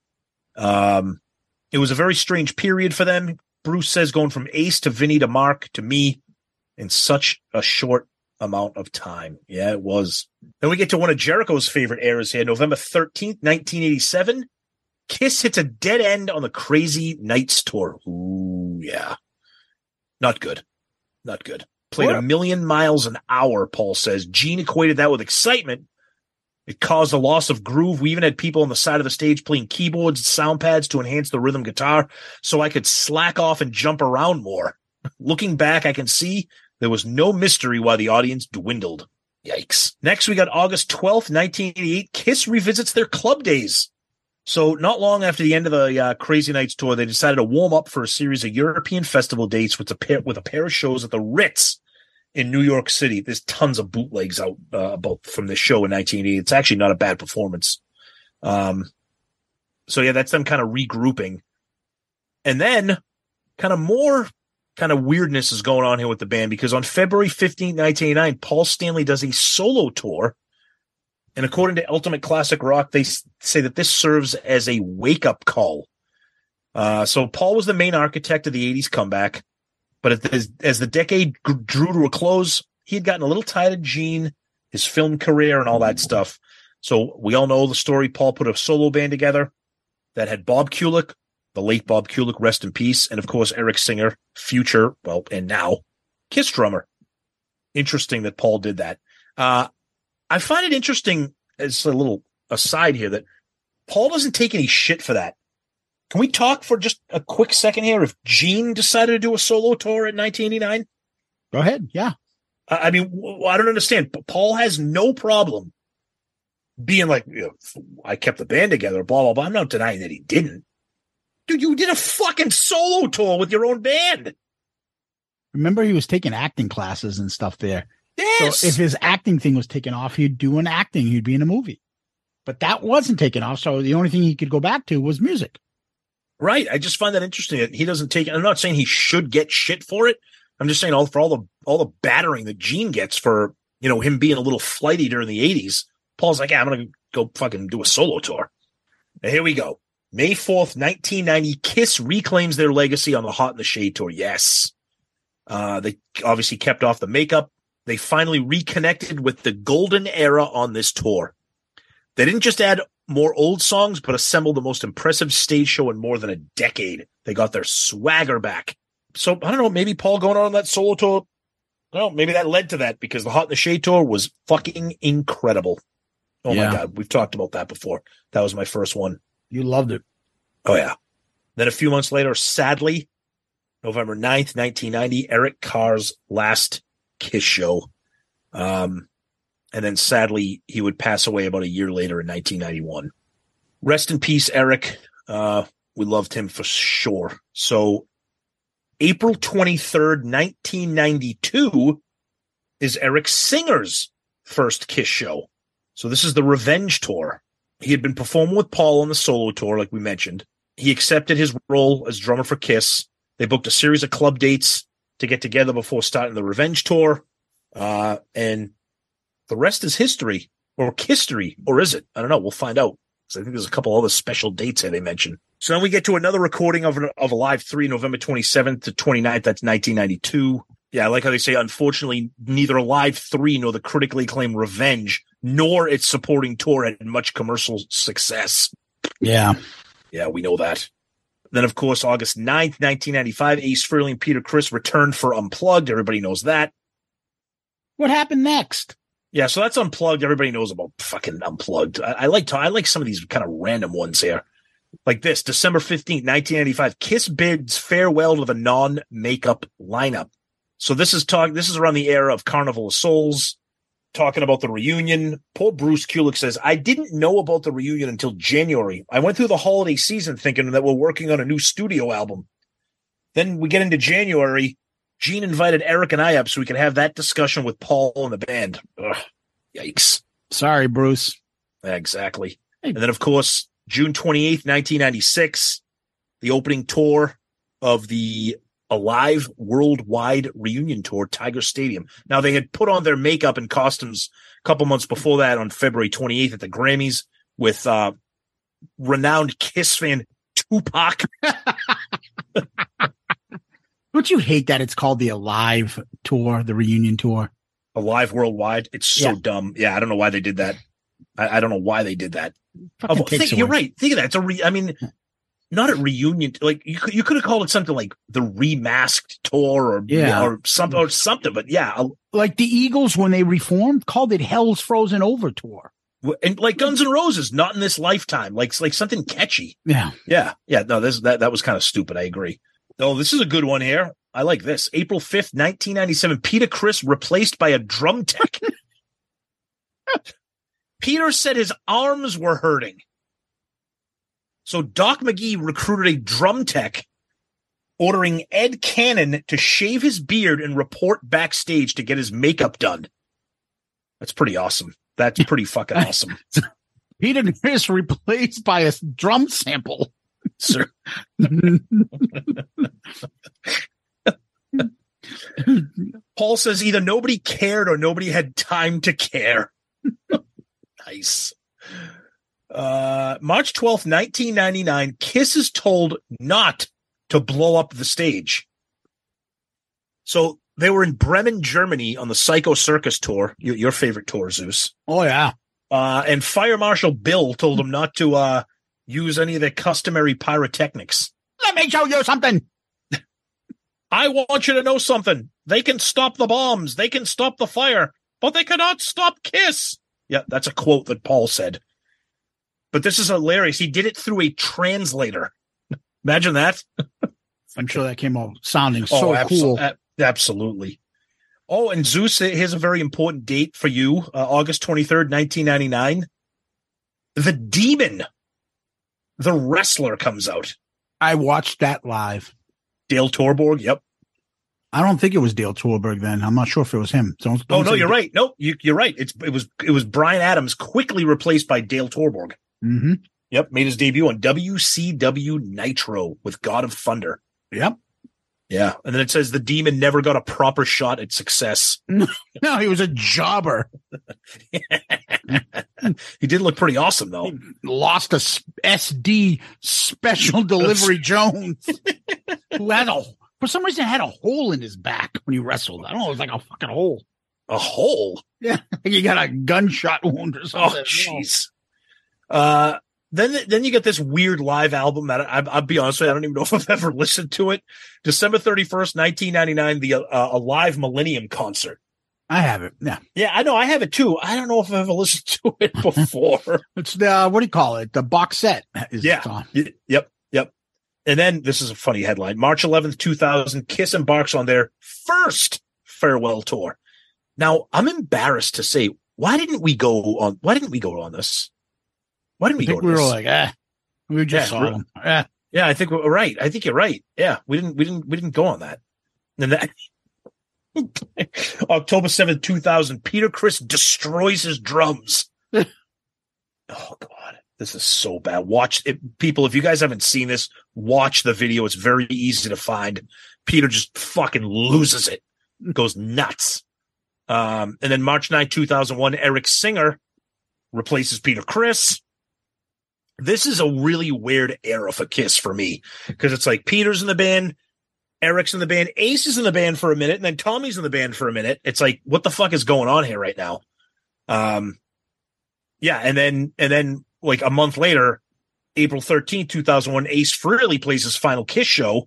It was a very strange period for them. Bruce says going from Ace to Vinny to Mark to me in such a short amount of time. Yeah, it was. Then we get to one of Jericho's favorite eras here, November 13th, 1987. Kiss hits a dead end on the Crazy Nights tour. Ooh, yeah. Not good. Not good. Played 1,000,000 miles an hour, Paul says. Gene equated that with excitement. It caused a loss of groove. We even had people on the side of the stage playing keyboards and sound pads to enhance the rhythm guitar so I could slack off and jump around more. Looking back, I can see there was no mystery why the audience dwindled. Yikes. Next, we got August 12th, 1988. Kiss revisits their club days. So not long after the end of the Crazy Nights tour, they decided to warm up for a series of European festival dates with a pair of shows at the Ritz in New York City. There's tons of bootlegs out from this show in 1980. It's actually not a bad performance. So yeah, that's them kind of regrouping. And then kind of more kind of weirdness is going on here with the band, because on February 15, 1989, Paul Stanley does a solo tour. And according to Ultimate Classic Rock, they say that this serves as a wake-up call. So Paul was the main architect of the 80s comeback. But as the decade drew to a close, he had gotten a little tired of Gene, his film career, and all that stuff. So we all know the story. Paul put a solo band together that had Bob Kulick, the late Bob Kulick, rest in peace, and of course Eric Singer, future, well, and now Kiss drummer. Interesting that Paul did that. I find it interesting, as a little aside here, that Paul doesn't take any shit for that. Can we talk for just a quick second here if Gene decided to do a solo tour in 1989? Go ahead. Yeah. I mean, I don't understand. Paul has no problem being like, I kept the band together, blah, blah, blah. I'm not denying that he didn't. Dude, you did a fucking solo tour with your own band. Remember, he was taking acting classes and stuff there. Yes. So if his acting thing was taken off, he'd do an acting. He'd be in a movie. But that wasn't taken off, so the only thing he could go back to was music. Right. I just find that interesting that he doesn't take it. I'm not saying he should get shit for it. I'm just saying all the battering that Gene gets for, him being a little flighty during the 80s. Paul's like, I'm going to go fucking do a solo tour. Now, here we go. May 4th, 1990, Kiss reclaims their legacy on the Hot in the Shade tour. Yes. They obviously kept off the makeup. They finally reconnected with the golden era on this tour. They didn't just add more old songs, but assembled the most impressive stage show in more than a decade. They got their swagger back. So, I don't know, maybe Paul going on that solo tour, maybe that led to that, because the Hot in the Shade tour was fucking incredible. Oh, yeah. My God. We've talked about that before. That was my first one. You loved it. Oh, yeah. Then a few months later, sadly, November 9th, 1990, Eric Carr's last Kiss show. And then sadly, he would pass away about a year later in 1991. Rest in peace, Eric. We loved him for sure. So April 23rd, 1992 is Eric Singer's first Kiss show. So this is the Revenge tour. He had been performing with Paul on the solo tour, like we mentioned. He accepted his role as drummer for Kiss. They booked a series of club dates to get together before starting the Revenge tour. And the rest is history, or Kisstory, or is it? I don't know. We'll find out. So I think there's a couple other special dates here they mentioned. So then we get to another recording of Alive 3, November 27th to 29th. That's 1992. Yeah, I like how they say, unfortunately, neither Alive 3 nor the critically acclaimed Revenge nor its supporting tour had much commercial success. Yeah. Yeah, we know that. Then, of course, August 9th, 1995, Ace Frehley and Peter Criss returned for Unplugged. Everybody knows that. What happened next? Yeah, so that's Unplugged. Everybody knows about fucking Unplugged. I like some of these kind of random ones here. Like this, December 15th, 1995, Kiss bids farewell to the non-makeup lineup. So this is around the era of Carnival of Souls, talking about the reunion. Poor Bruce Kulick says, I didn't know about the reunion until January. I went through the holiday season thinking that we're working on a new studio album. Then we get into January. Gene invited Eric and I up so we could have that discussion with Paul and the band. Ugh, yikes. Sorry, Bruce. Exactly. And then, of course, June 28th, 1996, the opening tour of the Alive Worldwide Reunion Tour, Tiger Stadium. Now, they had put on their makeup and costumes a couple months before that on February 28th at the Grammys with renowned Kiss fan Tupac. Don't you hate that it's called the Alive Tour, the Reunion Tour? Alive Worldwide. It's so dumb. Yeah, I don't know why they did that. I don't know why they did that. You're right. Think of that. It's not a reunion. Like you could have called it something like the Remasked Tour or something. But yeah, like the Eagles when they reformed called it Hell's Frozen Over Tour, and like Guns N' Roses, Not in This Lifetime, like something catchy. Yeah. No, that was kind of stupid. I agree. Oh, this is a good one here. I like this. April 5th, 1997. Peter Criss replaced by a drum tech. Peter said his arms were hurting. So Doc McGee recruited a drum tech, ordering Ed Cannon to shave his beard and report backstage to get his makeup done. That's pretty awesome. That's pretty fucking awesome. Peter Criss replaced by a drum sample. Sir. Paul says either nobody cared or nobody had time to care. Nice. March 12th, 1999, Kiss is told not to blow up the stage. So they were in Bremen, Germany on the Psycho Circus tour, your favorite tour, Zeus. Oh, yeah. And Fire Marshal Bill told them not to use any of their customary pyrotechnics. Let me show you something. I want you to know something. They can stop the bombs. They can stop the fire, but they cannot stop Kiss. Yeah, that's a quote that Paul said. But this is hilarious. He did it through a translator. Imagine that. I'm sure that came out sounding so cool. Absolutely. Oh, and Zeus, here's a very important date for you. August 23rd, 1999. The Demon, the wrestler, comes out. I watched that live. Dale Torborg, yep. I don't think it was Dale Torborg then. I'm not sure if it was him. No, you're right. No, you're right. It was Brian Adams, quickly replaced by Dale Torborg. Mm-hmm. Yep, made his debut on WCW Nitro with God of Thunder. Yep. Yeah, and then it says the Demon never got a proper shot at success. No, he was a jobber. He did look pretty awesome, though. He lost a SD Special Delivery Jones, who for some reason had a hole in his back when he wrestled. I don't know, it was like a fucking hole. A hole? Yeah, he got a gunshot wound or something. Oh, jeez. Then you get this weird live album that I'll be honest with you, I don't even know if I've ever listened to it. December 31st, 1999, a live Millennium concert. I have it. Yeah. Yeah, I know. I have it too. I don't know if I've ever listened to it before. It's the, what do you call it? The box set. Yep. And then this is a funny headline. March 11th, 2000, Kiss embarks on their first farewell tour. Now, I'm embarrassed to say, why didn't we go on this? Why didn't we go to this? We were like, we just saw them. Yeah, I think we're right. I think you're right. Yeah, we didn't go on that. And that October 7th, 2000, Peter Criss destroys his drums. Oh God, this is so bad. Watch it, people. If you guys haven't seen this, watch the video. It's very easy to find. Peter just fucking loses it, goes nuts. And then March 9, 2001, Eric Singer replaces Peter Criss. This is a really weird era for Kiss for me, because it's like Peter's in the band, Eric's in the band, Ace is in the band for a minute, and then Tommy's in the band for a minute. It's like, what the fuck is going on here right now? Yeah, and then like a month later, April 13th, 2001, Ace Frehley plays his final Kiss show.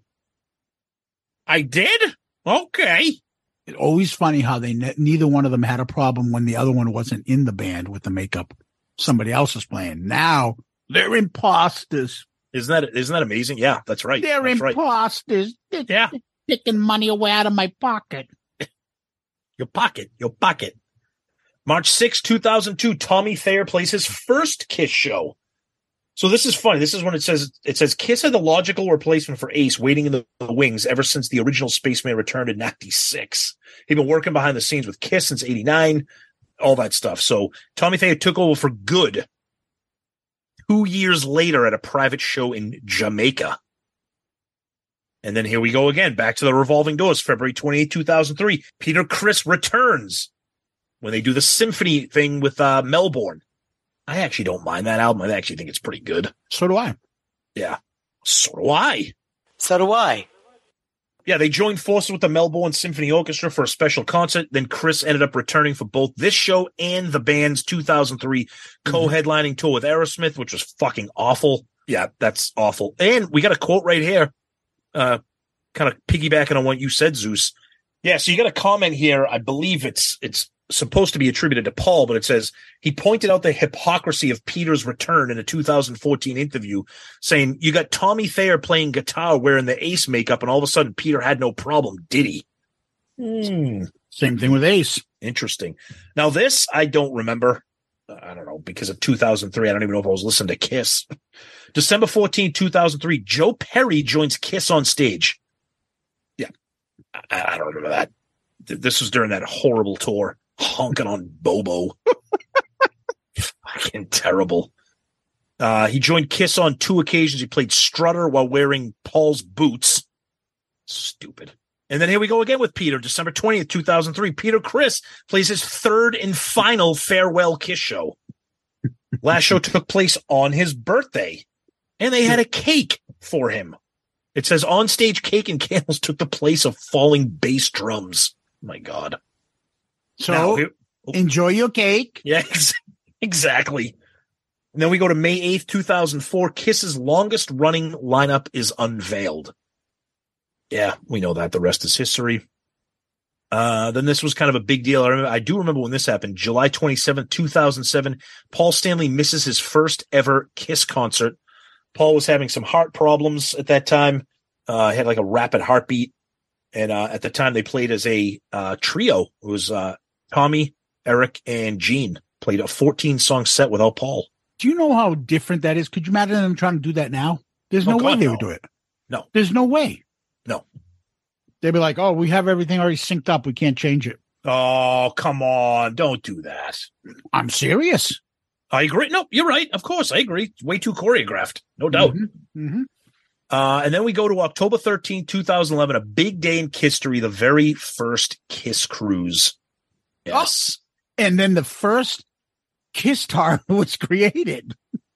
I did? Okay. It's always funny how they neither one of them had a problem when the other one wasn't in the band with the makeup. Somebody else was playing. Now they're imposters. Isn't that amazing? Yeah, that's right. They're imposters. Right. They're taking money away out of my pocket. Your pocket. March 6, 2002, Tommy Thayer plays his first Kiss show. So this is funny. This is when it says Kiss had the logical replacement for Ace waiting in the wings ever since the original Spaceman returned in 96. He'd been working behind the scenes with Kiss since 89, all that stuff. So Tommy Thayer took over for good 2 years later at a private show in Jamaica. And then here we go again, back to the revolving doors, February 28, 2003. Peter Criss returns when they do the symphony thing with Melbourne. I actually don't mind that album. I actually think it's pretty good. So do I. Yeah. So do I. Yeah, they joined forces with the Melbourne Symphony Orchestra for a special concert. Then Criss ended up returning for both this show and the band's 2003 co-headlining tour with Aerosmith, which was fucking awful. Yeah, that's awful. And we got a quote right here, kind of piggybacking on what you said, Zeus. Yeah, so you got a comment here. I believe it's supposed to be attributed to Paul, but it says he pointed out the hypocrisy of Peter's return in a 2014 interview, saying, you got Tommy Thayer playing guitar wearing the Ace makeup, and all of a sudden Peter had no problem, did he? Same thing with Ace. Interesting. Now this, I don't remember. I don't know, because of 2003. I don't even know if I was listening to Kiss. December 14, 2003, Joe Perry joins Kiss on stage. Yeah, I don't remember that. This was during that horrible tour. Honking on Bobo. Fucking terrible. He joined Kiss on 2 occasions. He played Strutter while wearing Paul's boots. Stupid. And then here we go again with Peter, December 20th, 2003. Peter Criss plays his third and final farewell Kiss show. Last show took place on his birthday, and they had a cake for him. It says on stage cake and candles took the place of falling bass drums. My God. So enjoy your cake. Yeah, exactly. And then we go to May 8th, 2004. Kiss's longest running lineup is unveiled. Yeah, we know that. The rest is history. Then this was kind of a big deal. I do remember when this happened. July 27th, 2007. Paul Stanley misses his first ever Kiss concert. Paul was having some heart problems at that time. He had like a rapid heartbeat. And at the time they played as a trio. It was Tommy, Eric, and Gene. Played a 14-song set without Paul. Do you know how different that is? Could you imagine them trying to do that now? There's no way they would do it. No. There's no way. No. They'd be like, oh, we have everything already synced up. We can't change it. Oh, come on. Don't do that. I'm serious. I agree. No, you're right. Of course, I agree. It's way too choreographed. No doubt. And then we go to October 13th, 2011, a big day in history, the very first Kiss cruise. Yes. Oh, and then the first Kiss Tar was created.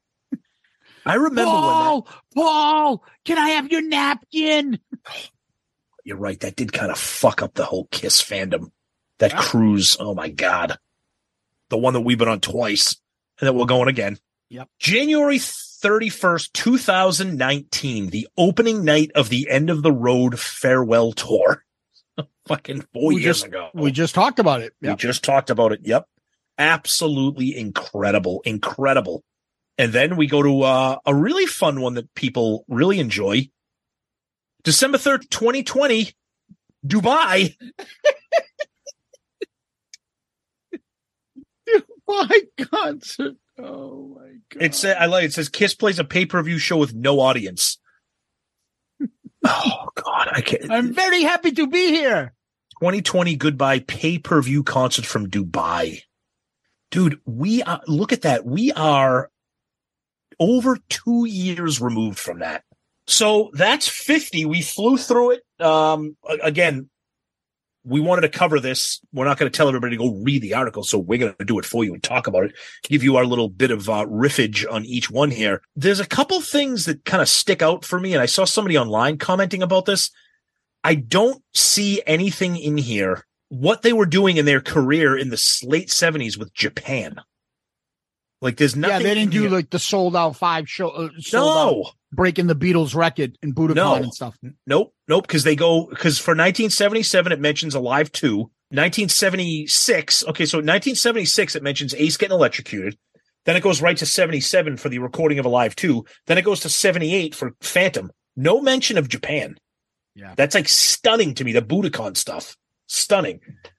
I remember Paul, can I have your napkin? You're right. That did kind of fuck up the whole Kiss fandom. That cruise. Oh, my God. The one that we've been on twice. And then we're going again. Yep. January 31st, 2019, the opening night of the End of the Road farewell tour. Fucking 4 years ago. We just talked about it. Yep. We just talked about it. Yep. Absolutely incredible. Incredible. And then we go to a really fun one that people really enjoy. December 3rd, 2020, Dubai. Dubai concert. Oh my God. It says Kiss plays a pay-per-view show with no audience. Oh God, I can't. I'm very happy to be here. 2020 goodbye pay-per-view concert from Dubai. Dude, look at that. We are over 2 years removed from that. So that's 50. We flew through it. Again, we wanted to cover this. We're not going to tell everybody to go read the article, so we're going to do it for you and talk about it, give you our little bit of riffage on each one here. There's a couple things that kind of stick out for me, and I saw somebody online commenting about this. I don't see anything in here what they were doing in their career in the late 70s with Japan. Like, there's nothing. Yeah, they didn't do like the sold out 5 show. Out, breaking the Beatles record in Budokan and stuff. Nope. Because for 1977, it mentions Alive 2. 1976. Okay, so 1976, it mentions Ace getting electrocuted. Then it goes right to 77 for the recording of Alive 2. Then it goes to 78 for Phantom. No mention of Japan. Yeah. That's like stunning to me, the Budokan stuff. Stunning.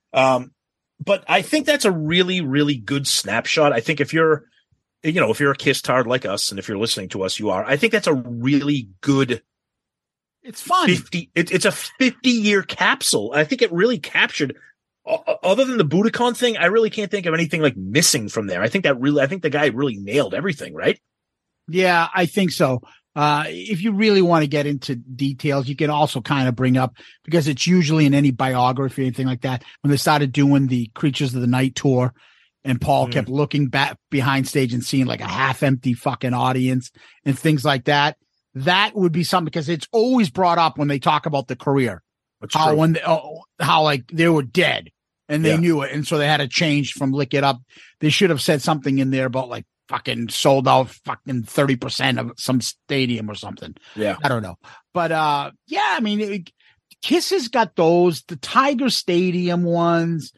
But I think that's a really, really good snapshot. I think if you're a Kiss tard like us, and if you're listening to us, you are. I think that's a really good. It's fun. It's a 50-year capsule. I think it really captured. Other than the Budokan thing, I really can't think of anything like missing from there. I think the guy really nailed everything. Right? Yeah, I think so. If you really want to get into details, you can also kind of bring up, because it's usually in any biography or anything like that, when they started doing the Creatures of the Night tour. And Paul kept looking back behind stage and seeing like a half empty fucking audience and things like that. That would be something, because it's always brought up when they talk about the career, how like they were dead and they knew it. And so they had to change from Lick It Up. They should have said something in there about like fucking sold out fucking 30% of some stadium or something. Yeah. I don't know. But, yeah, I mean, Kiss has got those, the Tiger Stadium ones,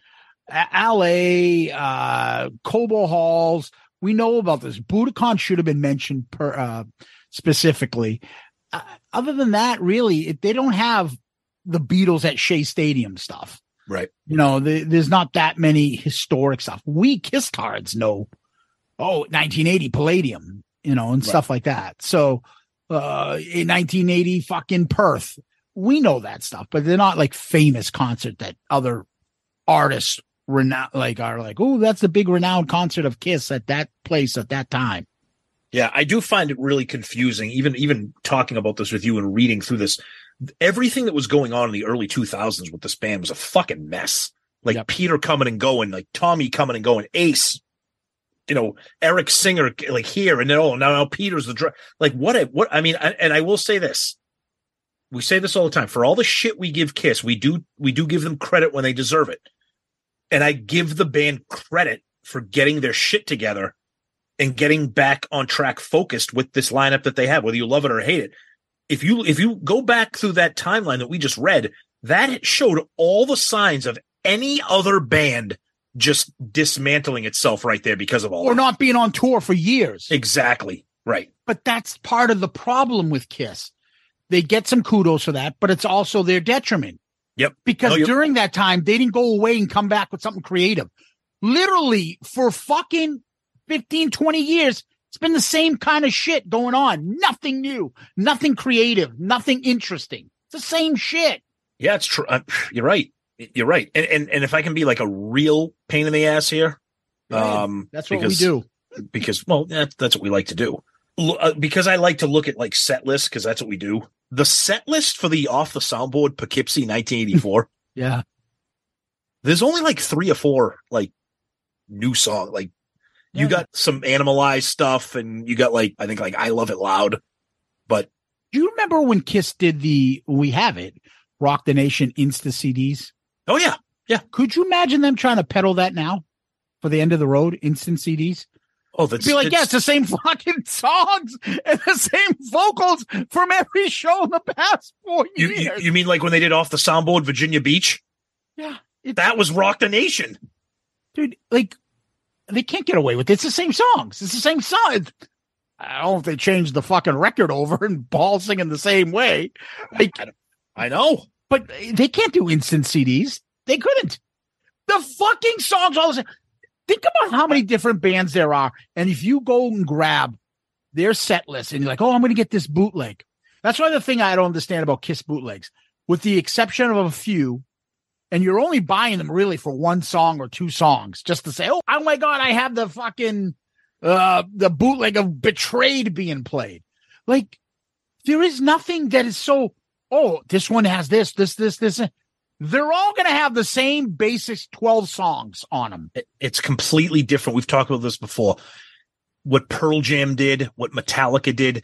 LA, Cobo Halls. We know about this. Budokan should have been mentioned specifically. Other than that, really, they don't have the Beatles at Shea Stadium stuff. Right. You know, there's not that many historic stuff. We Kiss tards know, 1980 Palladium, and stuff like that. So, in 1980 fucking Perth, we know that stuff, but they're not like famous concert that other artists are like, oh, that's the big renowned concert of Kiss at that place at that time. Yeah, I do find it really confusing, even talking about this with you and reading through this. everything that was going on in the early 2000s with this band was a fucking mess. Like Peter coming and going, like Tommy coming and going, Ace, Eric Singer, like here, and then now Peter's the like what I mean, and I will say this. We say this all the time. For all the shit we give Kiss, we do give them credit when they deserve it. And I give the band credit for getting their shit together and getting back on track focused with this lineup that they have, whether you love it or hate it. If you go back through that timeline that we just read, that showed all the signs of any other band just dismantling itself right there because of all or not being on tour for years. Exactly. Right. But that's part of the problem with Kiss. They get some kudos for that, but it's also their detriment. Yep. Because during that time, they didn't go away and come back with something creative. Literally, for fucking 15, 20 years, it's been the same kind of shit going on. Nothing new, nothing creative, nothing interesting. It's the same shit. Yeah, it's true. You're right. You're right. And if I can be like a real pain in the ass here, that's what we do. Because, well, that's what we like to do. Because I like to look at like set lists, because that's what we do. The set list for the Off the Soundboard Poughkeepsie 1984. Yeah. There's only like 3 or 4 like new songs. Like you got some Animalized stuff, and you got like, I think like I Love It Loud. But do you remember when Kiss did We Have It, Rock the Nation Insta CDs? Oh yeah. Yeah. Could you imagine them trying to peddle that now for the End of the Road instant CDs? Oh, that's be like, it's the same fucking songs and the same vocals from every show in the past 4 years. You mean like when they did Off the Soundboard Virginia Beach? Yeah. That was Rock the Nation. Dude, like, they can't get away with it. It's the same songs. It's the same song. I don't know if they changed the fucking record over and Paul singing the same way. Like, I know. But they can't do instant CDs. They couldn't. The fucking songs all the same. Think about how many different bands there are. And if you go and grab their set list and you're like, oh, I'm going to get this bootleg. That's why the thing I don't understand about Kiss bootlegs, with the exception of a few, and you're only buying them really for 1 song or 2 songs just to say, oh my God, I have the fucking, the bootleg of Betrayed being played. Like, there is nothing that is so, oh, this one has this. They're all going to have the same basic 12 songs on them. It's completely different. We've talked about this before. What Pearl Jam did, what Metallica did.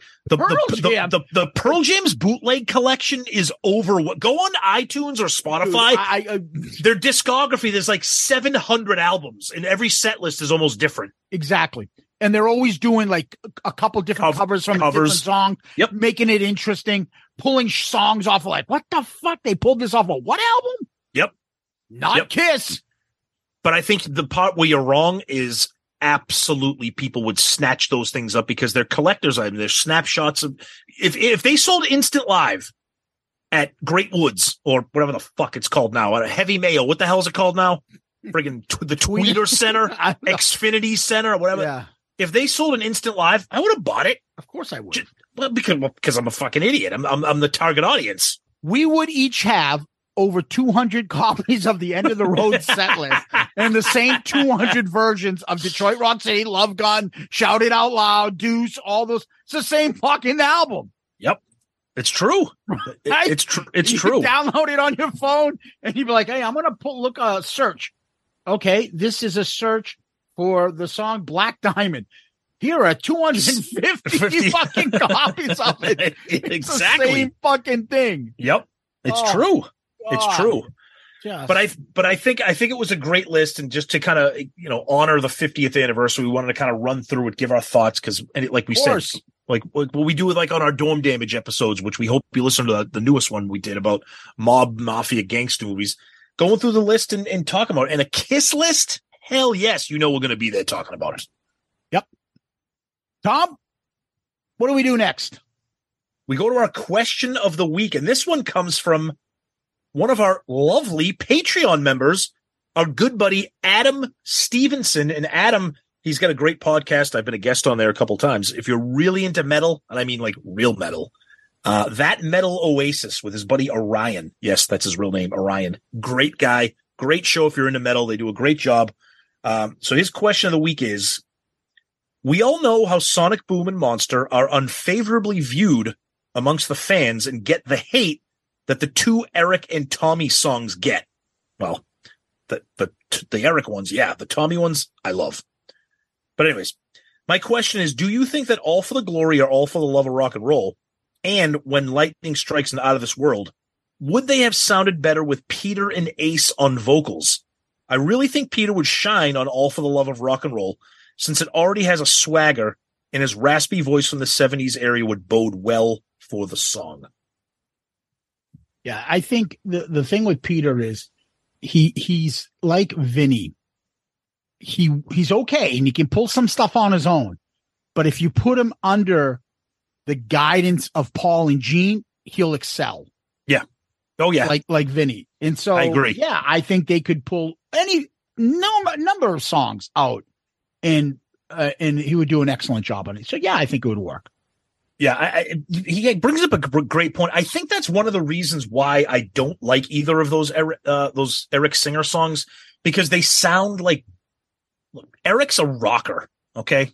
The Pearl Jam's bootleg collection is over. Go on iTunes or Spotify. Their discography, there's like 700 albums, and every set list is almost different. Exactly. And they're always doing like a couple different covers from a different song, making it interesting, pulling songs off of like, what the fuck? They pulled this off of what album? Yep. Not Kiss. But I think the part where you're wrong is absolutely people would snatch those things up because they're collector's items. They're snapshots of, if they sold Instant Live at Great Woods or whatever the fuck it's called now, at a Heavy Mail, what the hell is it called now? Friggin' the Tweeter Center, Xfinity Center, or whatever. Yeah. If they sold an Instant Live, I would have bought it. Of course I would. Because I'm a fucking idiot. I'm the target audience. We would each have over 200 copies of the End of the Road set list and the same 200 versions of Detroit Rock City, Love Gun, Shout It Out Loud, Deuce, all those. It's the same fucking album. Yep. It's true. It's true. It's true. Download it on your phone and you'd be like, hey, I'm going to search. Okay. This is a search for the song Black Diamond. Here are 250 fucking copies of it. It's the same fucking thing. Yep. It's true. It's true. Yes. But I think it was a great list, and just to kind of honor the 50th anniversary, we wanted to kind of run through it, give our thoughts, because like we said, like what we do with like on our Dorm Damage episodes, which we hope you listen to the newest one we did about mob mafia gangster movies, going through the list and talking about it. And a Kiss list, hell yes, we're going to be there talking about it. Yep. Tom, what do we do next? We go to our question of the week, and this one comes from one of our lovely Patreon members, our good buddy, Adam Stevenson. And Adam, he's got a great podcast. I've been a guest on there a couple times. If you're really into metal, and I mean like real metal, That Metal Oasis with his buddy Orion. Yes, that's his real name, Orion. Great guy. Great show if you're into metal. They do a great job. So his question of the week is, we all know how Sonic Boom and Monster are unfavorably viewed amongst the fans and get the hate that the two Eric and Tommy songs get. Well, the Eric ones, yeah. The Tommy ones, I love. But anyways, my question is, do you think that All for the Glory or All for the Love of Rock and Roll and When Lightning Strikes and Out of This World, would they have sounded better with Peter and Ace on vocals? I really think Peter would shine on All for the Love of Rock and Roll, since it already has a swagger, and his raspy voice from the 70s area would bode well for the song. Yeah, I think the thing with Peter is he's like Vinny. He's okay, and he can pull some stuff on his own. But if you put him under the guidance of Paul and Gene, he'll excel. Yeah. Oh, yeah. Like Vinny. And so, I agree. Yeah, I think they could pull any number of songs out, and he would do an excellent job on it. So, yeah, I think it would work. Yeah, he brings up a great point. I think that's one of the reasons why I don't like either of those Eric Singer songs, because they sound like, look, Eric's a rocker, okay?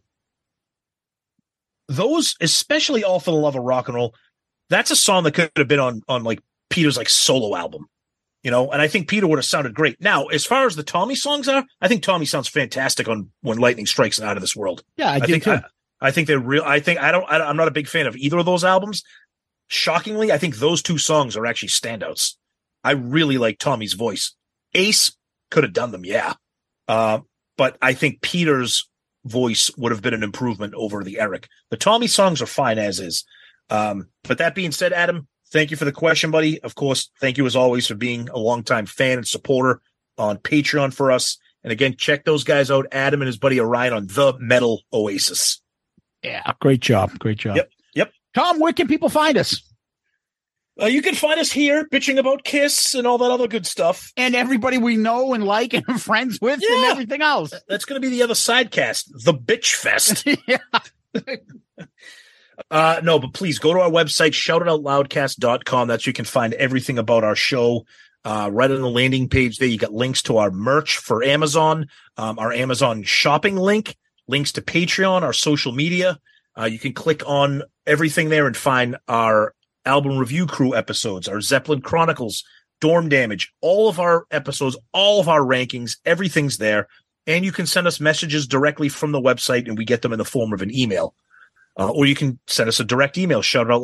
Those, especially All for the Love of Rock and Roll, that's a song that could have been on like Peter's like solo album, you know? And I think Peter would have sounded great. Now, as far as the Tommy songs are, I think Tommy sounds fantastic on When Lightning Strikes and Out of This World. Yeah, I think too. I think they're real. I'm not a big fan of either of those albums. Shockingly, I think those two songs are actually standouts. I really like Tommy's voice. Ace could have done them, yeah. But I think Peter's voice would have been an improvement over the Eric. The Tommy songs are fine as is. But that being said, Adam, thank you for the question, buddy. Of course, thank you as always for being a longtime fan and supporter on Patreon for us. And again, check those guys out, Adam and his buddy Orion, on The Metal Oasis. Yeah, great job. Great job. Yep. Tom, where can people find us? You can find us here bitching about Kiss and all that other good stuff. And everybody we know and like and are friends with and everything else. That's going to be the other sidecast, The Bitch Fest. No, but please go to our website, shoutitoutloudcast.com. That's where you can find everything about our show. Right on the landing page there, you got links to our merch for Amazon, our Amazon shopping link, links to Patreon, our social media. You can click on everything there and find our Album Review Crew episodes, our Zeppelin Chronicles, Dorm Damage, all of our episodes, all of our rankings, everything's there. And you can send us messages directly from the website, and we get them in the form of an email. Or you can send us a direct email,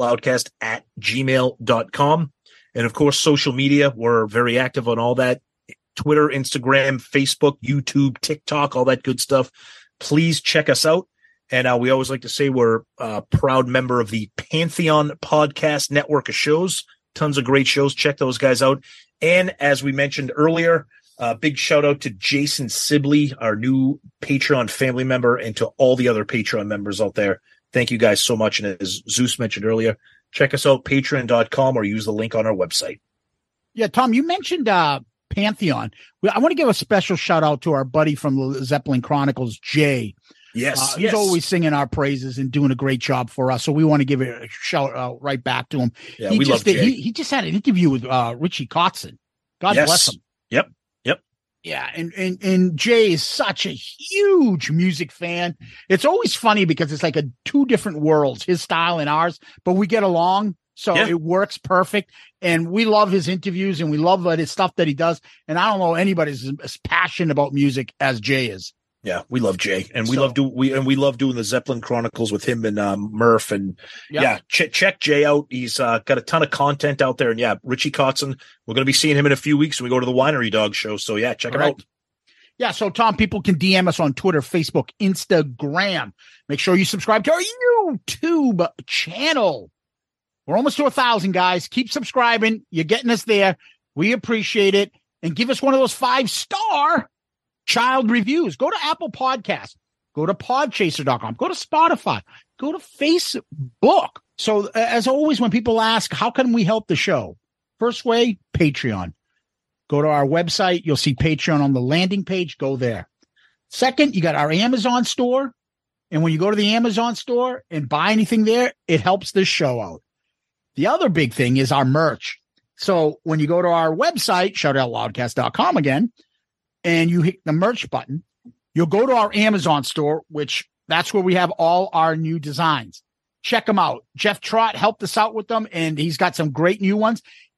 shoutitoutloudcast@gmail.com. And, of course, social media, we're very active on all that. Twitter, Instagram, Facebook, YouTube, TikTok, all that good stuff. Please check us out. And we always like to say we're a proud member of the Pantheon Podcast Network of shows. Tons of great shows. Check those guys out. And as we mentioned earlier, big shout out to Jason Sibley, our new Patreon family member, and to all the other Patreon members out there. Thank you guys so much. And as Zeus mentioned earlier, check us out, patreon.com, or use the link on our website. Yeah, Tom, you mentioned Pantheon. I want to give a special shout out to our buddy from the Zeppelin Chronicles, Jay. Yes. He's always singing our praises and doing a great job for us. So we want to give a shout out right back to him. Yeah, we love Jay. He just had an interview with Richie Kotzen. God bless him. Yep. Yeah, and Jay is such a huge music fan. It's always funny because it's like two different worlds, his style and ours, but we get along, so it works perfect. And we love his interviews, and we love his stuff that he does. And I don't know anybody as passionate about music as Jay is. Yeah, we love Jay, and we love doing the Zeppelin Chronicles with him and Murph, and check Jay out. He's got a ton of content out there, and Richie Kotzen. We're going to be seeing him in a few weeks when we go to the Winery Dog show. So check him out. Yeah, so Tom, people can DM us on Twitter, Facebook, Instagram. Make sure you subscribe to our YouTube channel. We're almost to 1,000, guys. Keep subscribing. You're getting us there. We appreciate it, and give us one of those 5-star child reviews. Go to Apple Podcasts, go to podchaser.com, go to Spotify, go to Facebook. So as always, when people ask, how can we help the show? First way, Patreon. Go to our website. You'll see Patreon on the landing page. Go there. Second, you got our Amazon store. And when you go to the Amazon store and buy anything there, it helps this show out. The other big thing is our merch. So when you go to our website, shoutitoutloudcast.com again, and you hit the merch button, you'll go to our Amazon store, which that's where we have all our new designs. Check them out. Jeff Trott helped us out with them, and he's got some great new ones.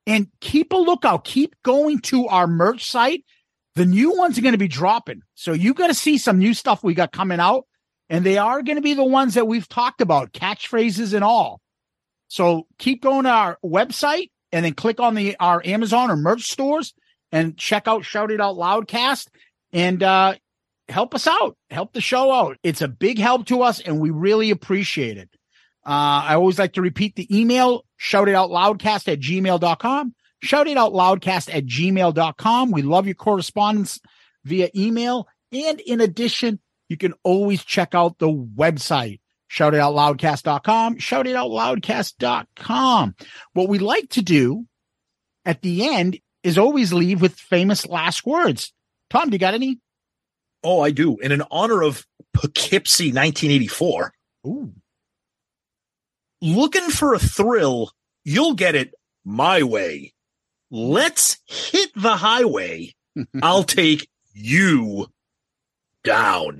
And keep a lookout. Keep going to our merch site. The new ones are going to be dropping. So you got to see some new stuff we got coming out. And they are going to be the ones that we've talked about, catchphrases and all. So keep going to our website and then click on our Amazon or merch stores and check out Shout It Out Loudcast and help us out. Help the show out. It's a big help to us, and we really appreciate it. I always like to repeat the email, shoutitoutloudcast@gmail.com. Shoutitoutloudcast@gmail.com. We love your correspondence via email. And in addition, you can always check out the website, shoutitoutloudcast.com, shoutitoutloudcast.com. What we like to do at the end is always leave with famous last words. Tom, do you got any? Oh, I do. In honor of Poughkeepsie 1984. Ooh. Looking for a thrill, you'll get it my way. Let's hit the highway. I'll take you down.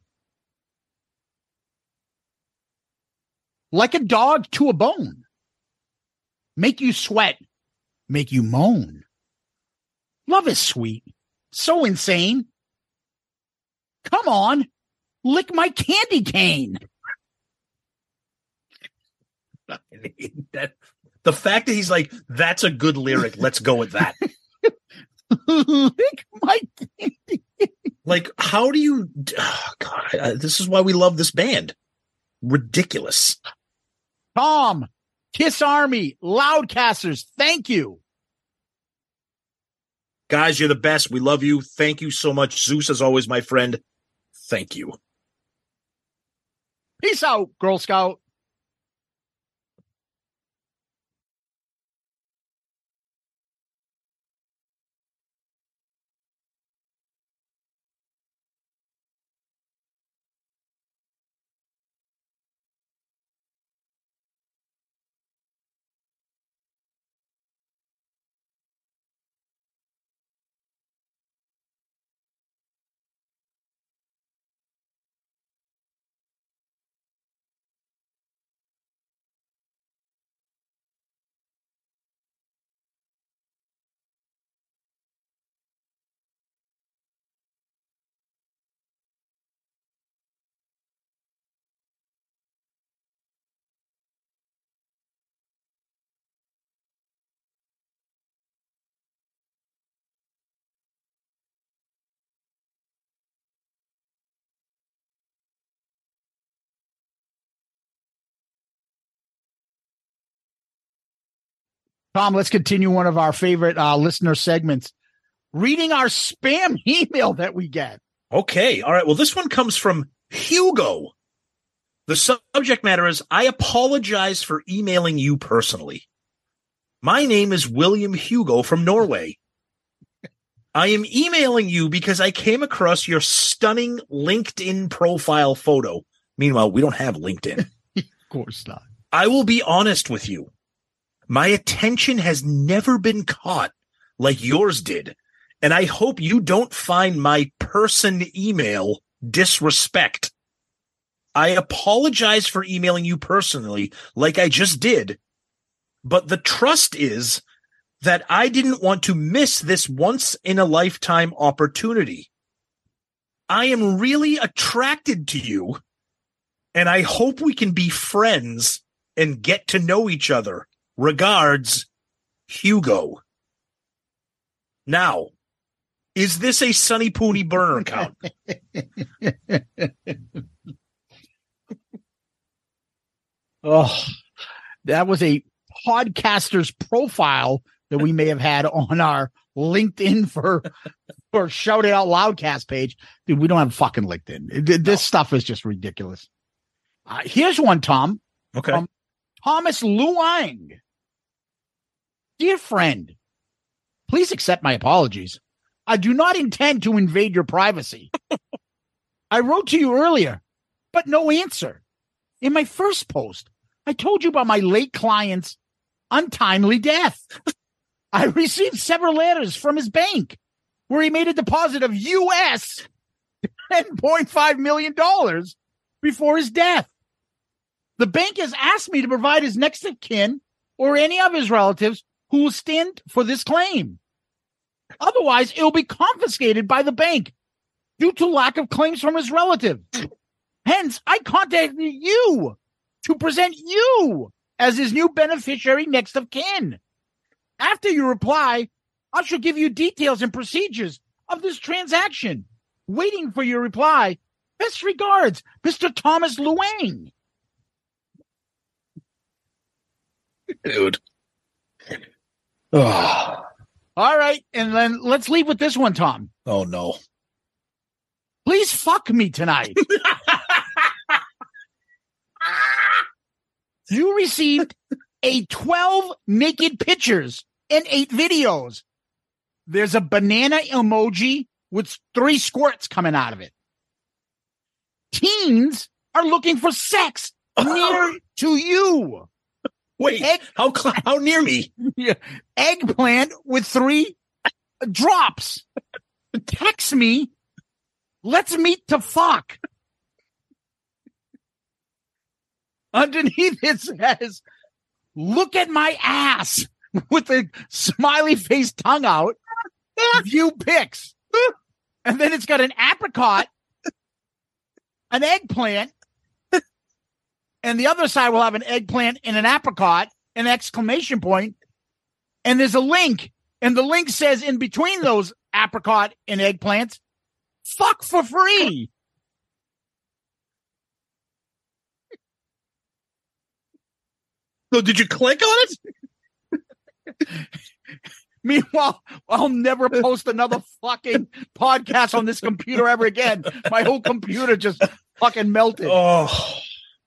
Like a dog to a bone. Make you sweat. Make you moan. Love is sweet. So insane. Come on. Lick my candy cane. The fact that he's like, that's a good lyric. Let's go with that. Lick my candy. Like, how do you? Oh, God, this is why we love this band. Ridiculous. Tom, Kiss Army, Loudcasters, thank you. Guys, you're the best. We love you. Thank you so much. Zeus, as always, my friend. Thank you. Peace out, Girl Scout. Tom, let's continue one of our favorite listener segments, reading our spam email that we get. Okay. All right. Well, this one comes from Hugo. The subject matter is, I apologize for emailing you personally. My name is William Hugo from Norway. I am emailing you because I came across your stunning LinkedIn profile photo. Meanwhile, we don't have LinkedIn. Of course not. I will be honest with you. My attention has never been caught like yours did, and I hope you don't find my person email disrespect. I apologize for emailing you personally like I just did, but the trust is that I didn't want to miss this once-in-a-lifetime opportunity. I am really attracted to you, and I hope we can be friends and get to know each other. Regards, Hugo. Now, is this a Sonny Pooney burner account? Oh, that was a podcaster's profile that we may have had on our LinkedIn for Shout It Out Loudcast page. Dude, we don't have fucking LinkedIn. This stuff is just ridiculous. Here's one, Tom. Okay. Thomas Luang. Dear friend, please accept my apologies. I do not intend to invade your privacy. I wrote to you earlier, but no answer. In my first post, I told you about my late client's untimely death. I received several letters from his bank where he made a deposit of US $10.5 million before his death. The bank has asked me to provide his next of kin or any of his relatives who will stand for this claim. Otherwise, it will be confiscated by the bank due to lack of claims from his relative. Hence, I contacted you to present you as his new beneficiary next of kin. After you reply, I shall give you details and procedures of this transaction. Waiting for your reply. Best regards, Mr. Thomas Luang. Dude. Oh. All right, and then let's leave with this one, Tom. Oh, no. Please fuck me tonight. You received 12 naked pictures and 8 videos. There's a banana emoji with 3 squirts coming out of it. Teens are looking for sex near to you. Wait, how near me? Eggplant with 3 drops. Text me. Let's meet to fuck. Underneath it says, look at my ass with a smiley face tongue out. View pics. And then it's got an apricot, an eggplant, and the other side will have an eggplant and an apricot, an exclamation point, and there's a link. And the link says in between those apricot and eggplants, fuck for free. So did you click on it? Meanwhile, I'll never post another fucking podcast on this computer ever again. My whole computer just fucking melted. Oh.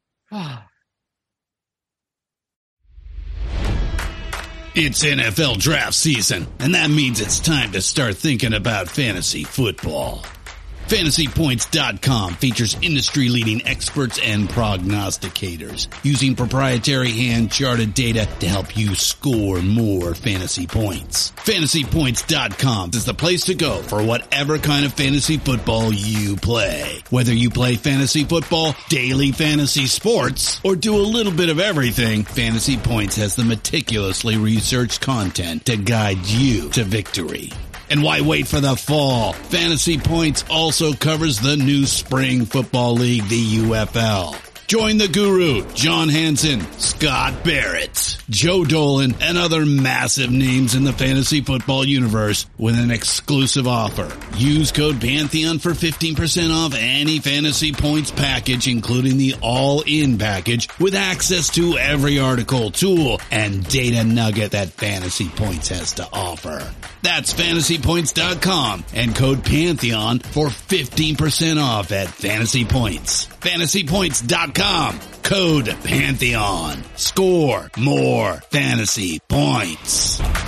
It's NFL draft season, and that means it's time to start thinking about fantasy football. FantasyPoints.com features industry-leading experts and prognosticators using proprietary hand-charted data to help you score more fantasy points. FantasyPoints.com is the place to go for whatever kind of fantasy football you play. Whether you play fantasy football, daily fantasy sports, or do a little bit of everything, Fantasy Points has the meticulously researched content to guide you to victory. And why wait for the fall? Fantasy Points also covers the new spring football league, the UFL. Join the guru, John Hansen, Scott Barrett, Joe Dolan, and other massive names in the fantasy football universe with an exclusive offer. Use code Pantheon for 15% off any Fantasy Points package, including the all-in package, with access to every article, tool, and data nugget that Fantasy Points has to offer. That's FantasyPoints.com and code Pantheon for 15% off at Fantasy Points. FantasyPoints.com, code Pantheon. Score more fantasy points.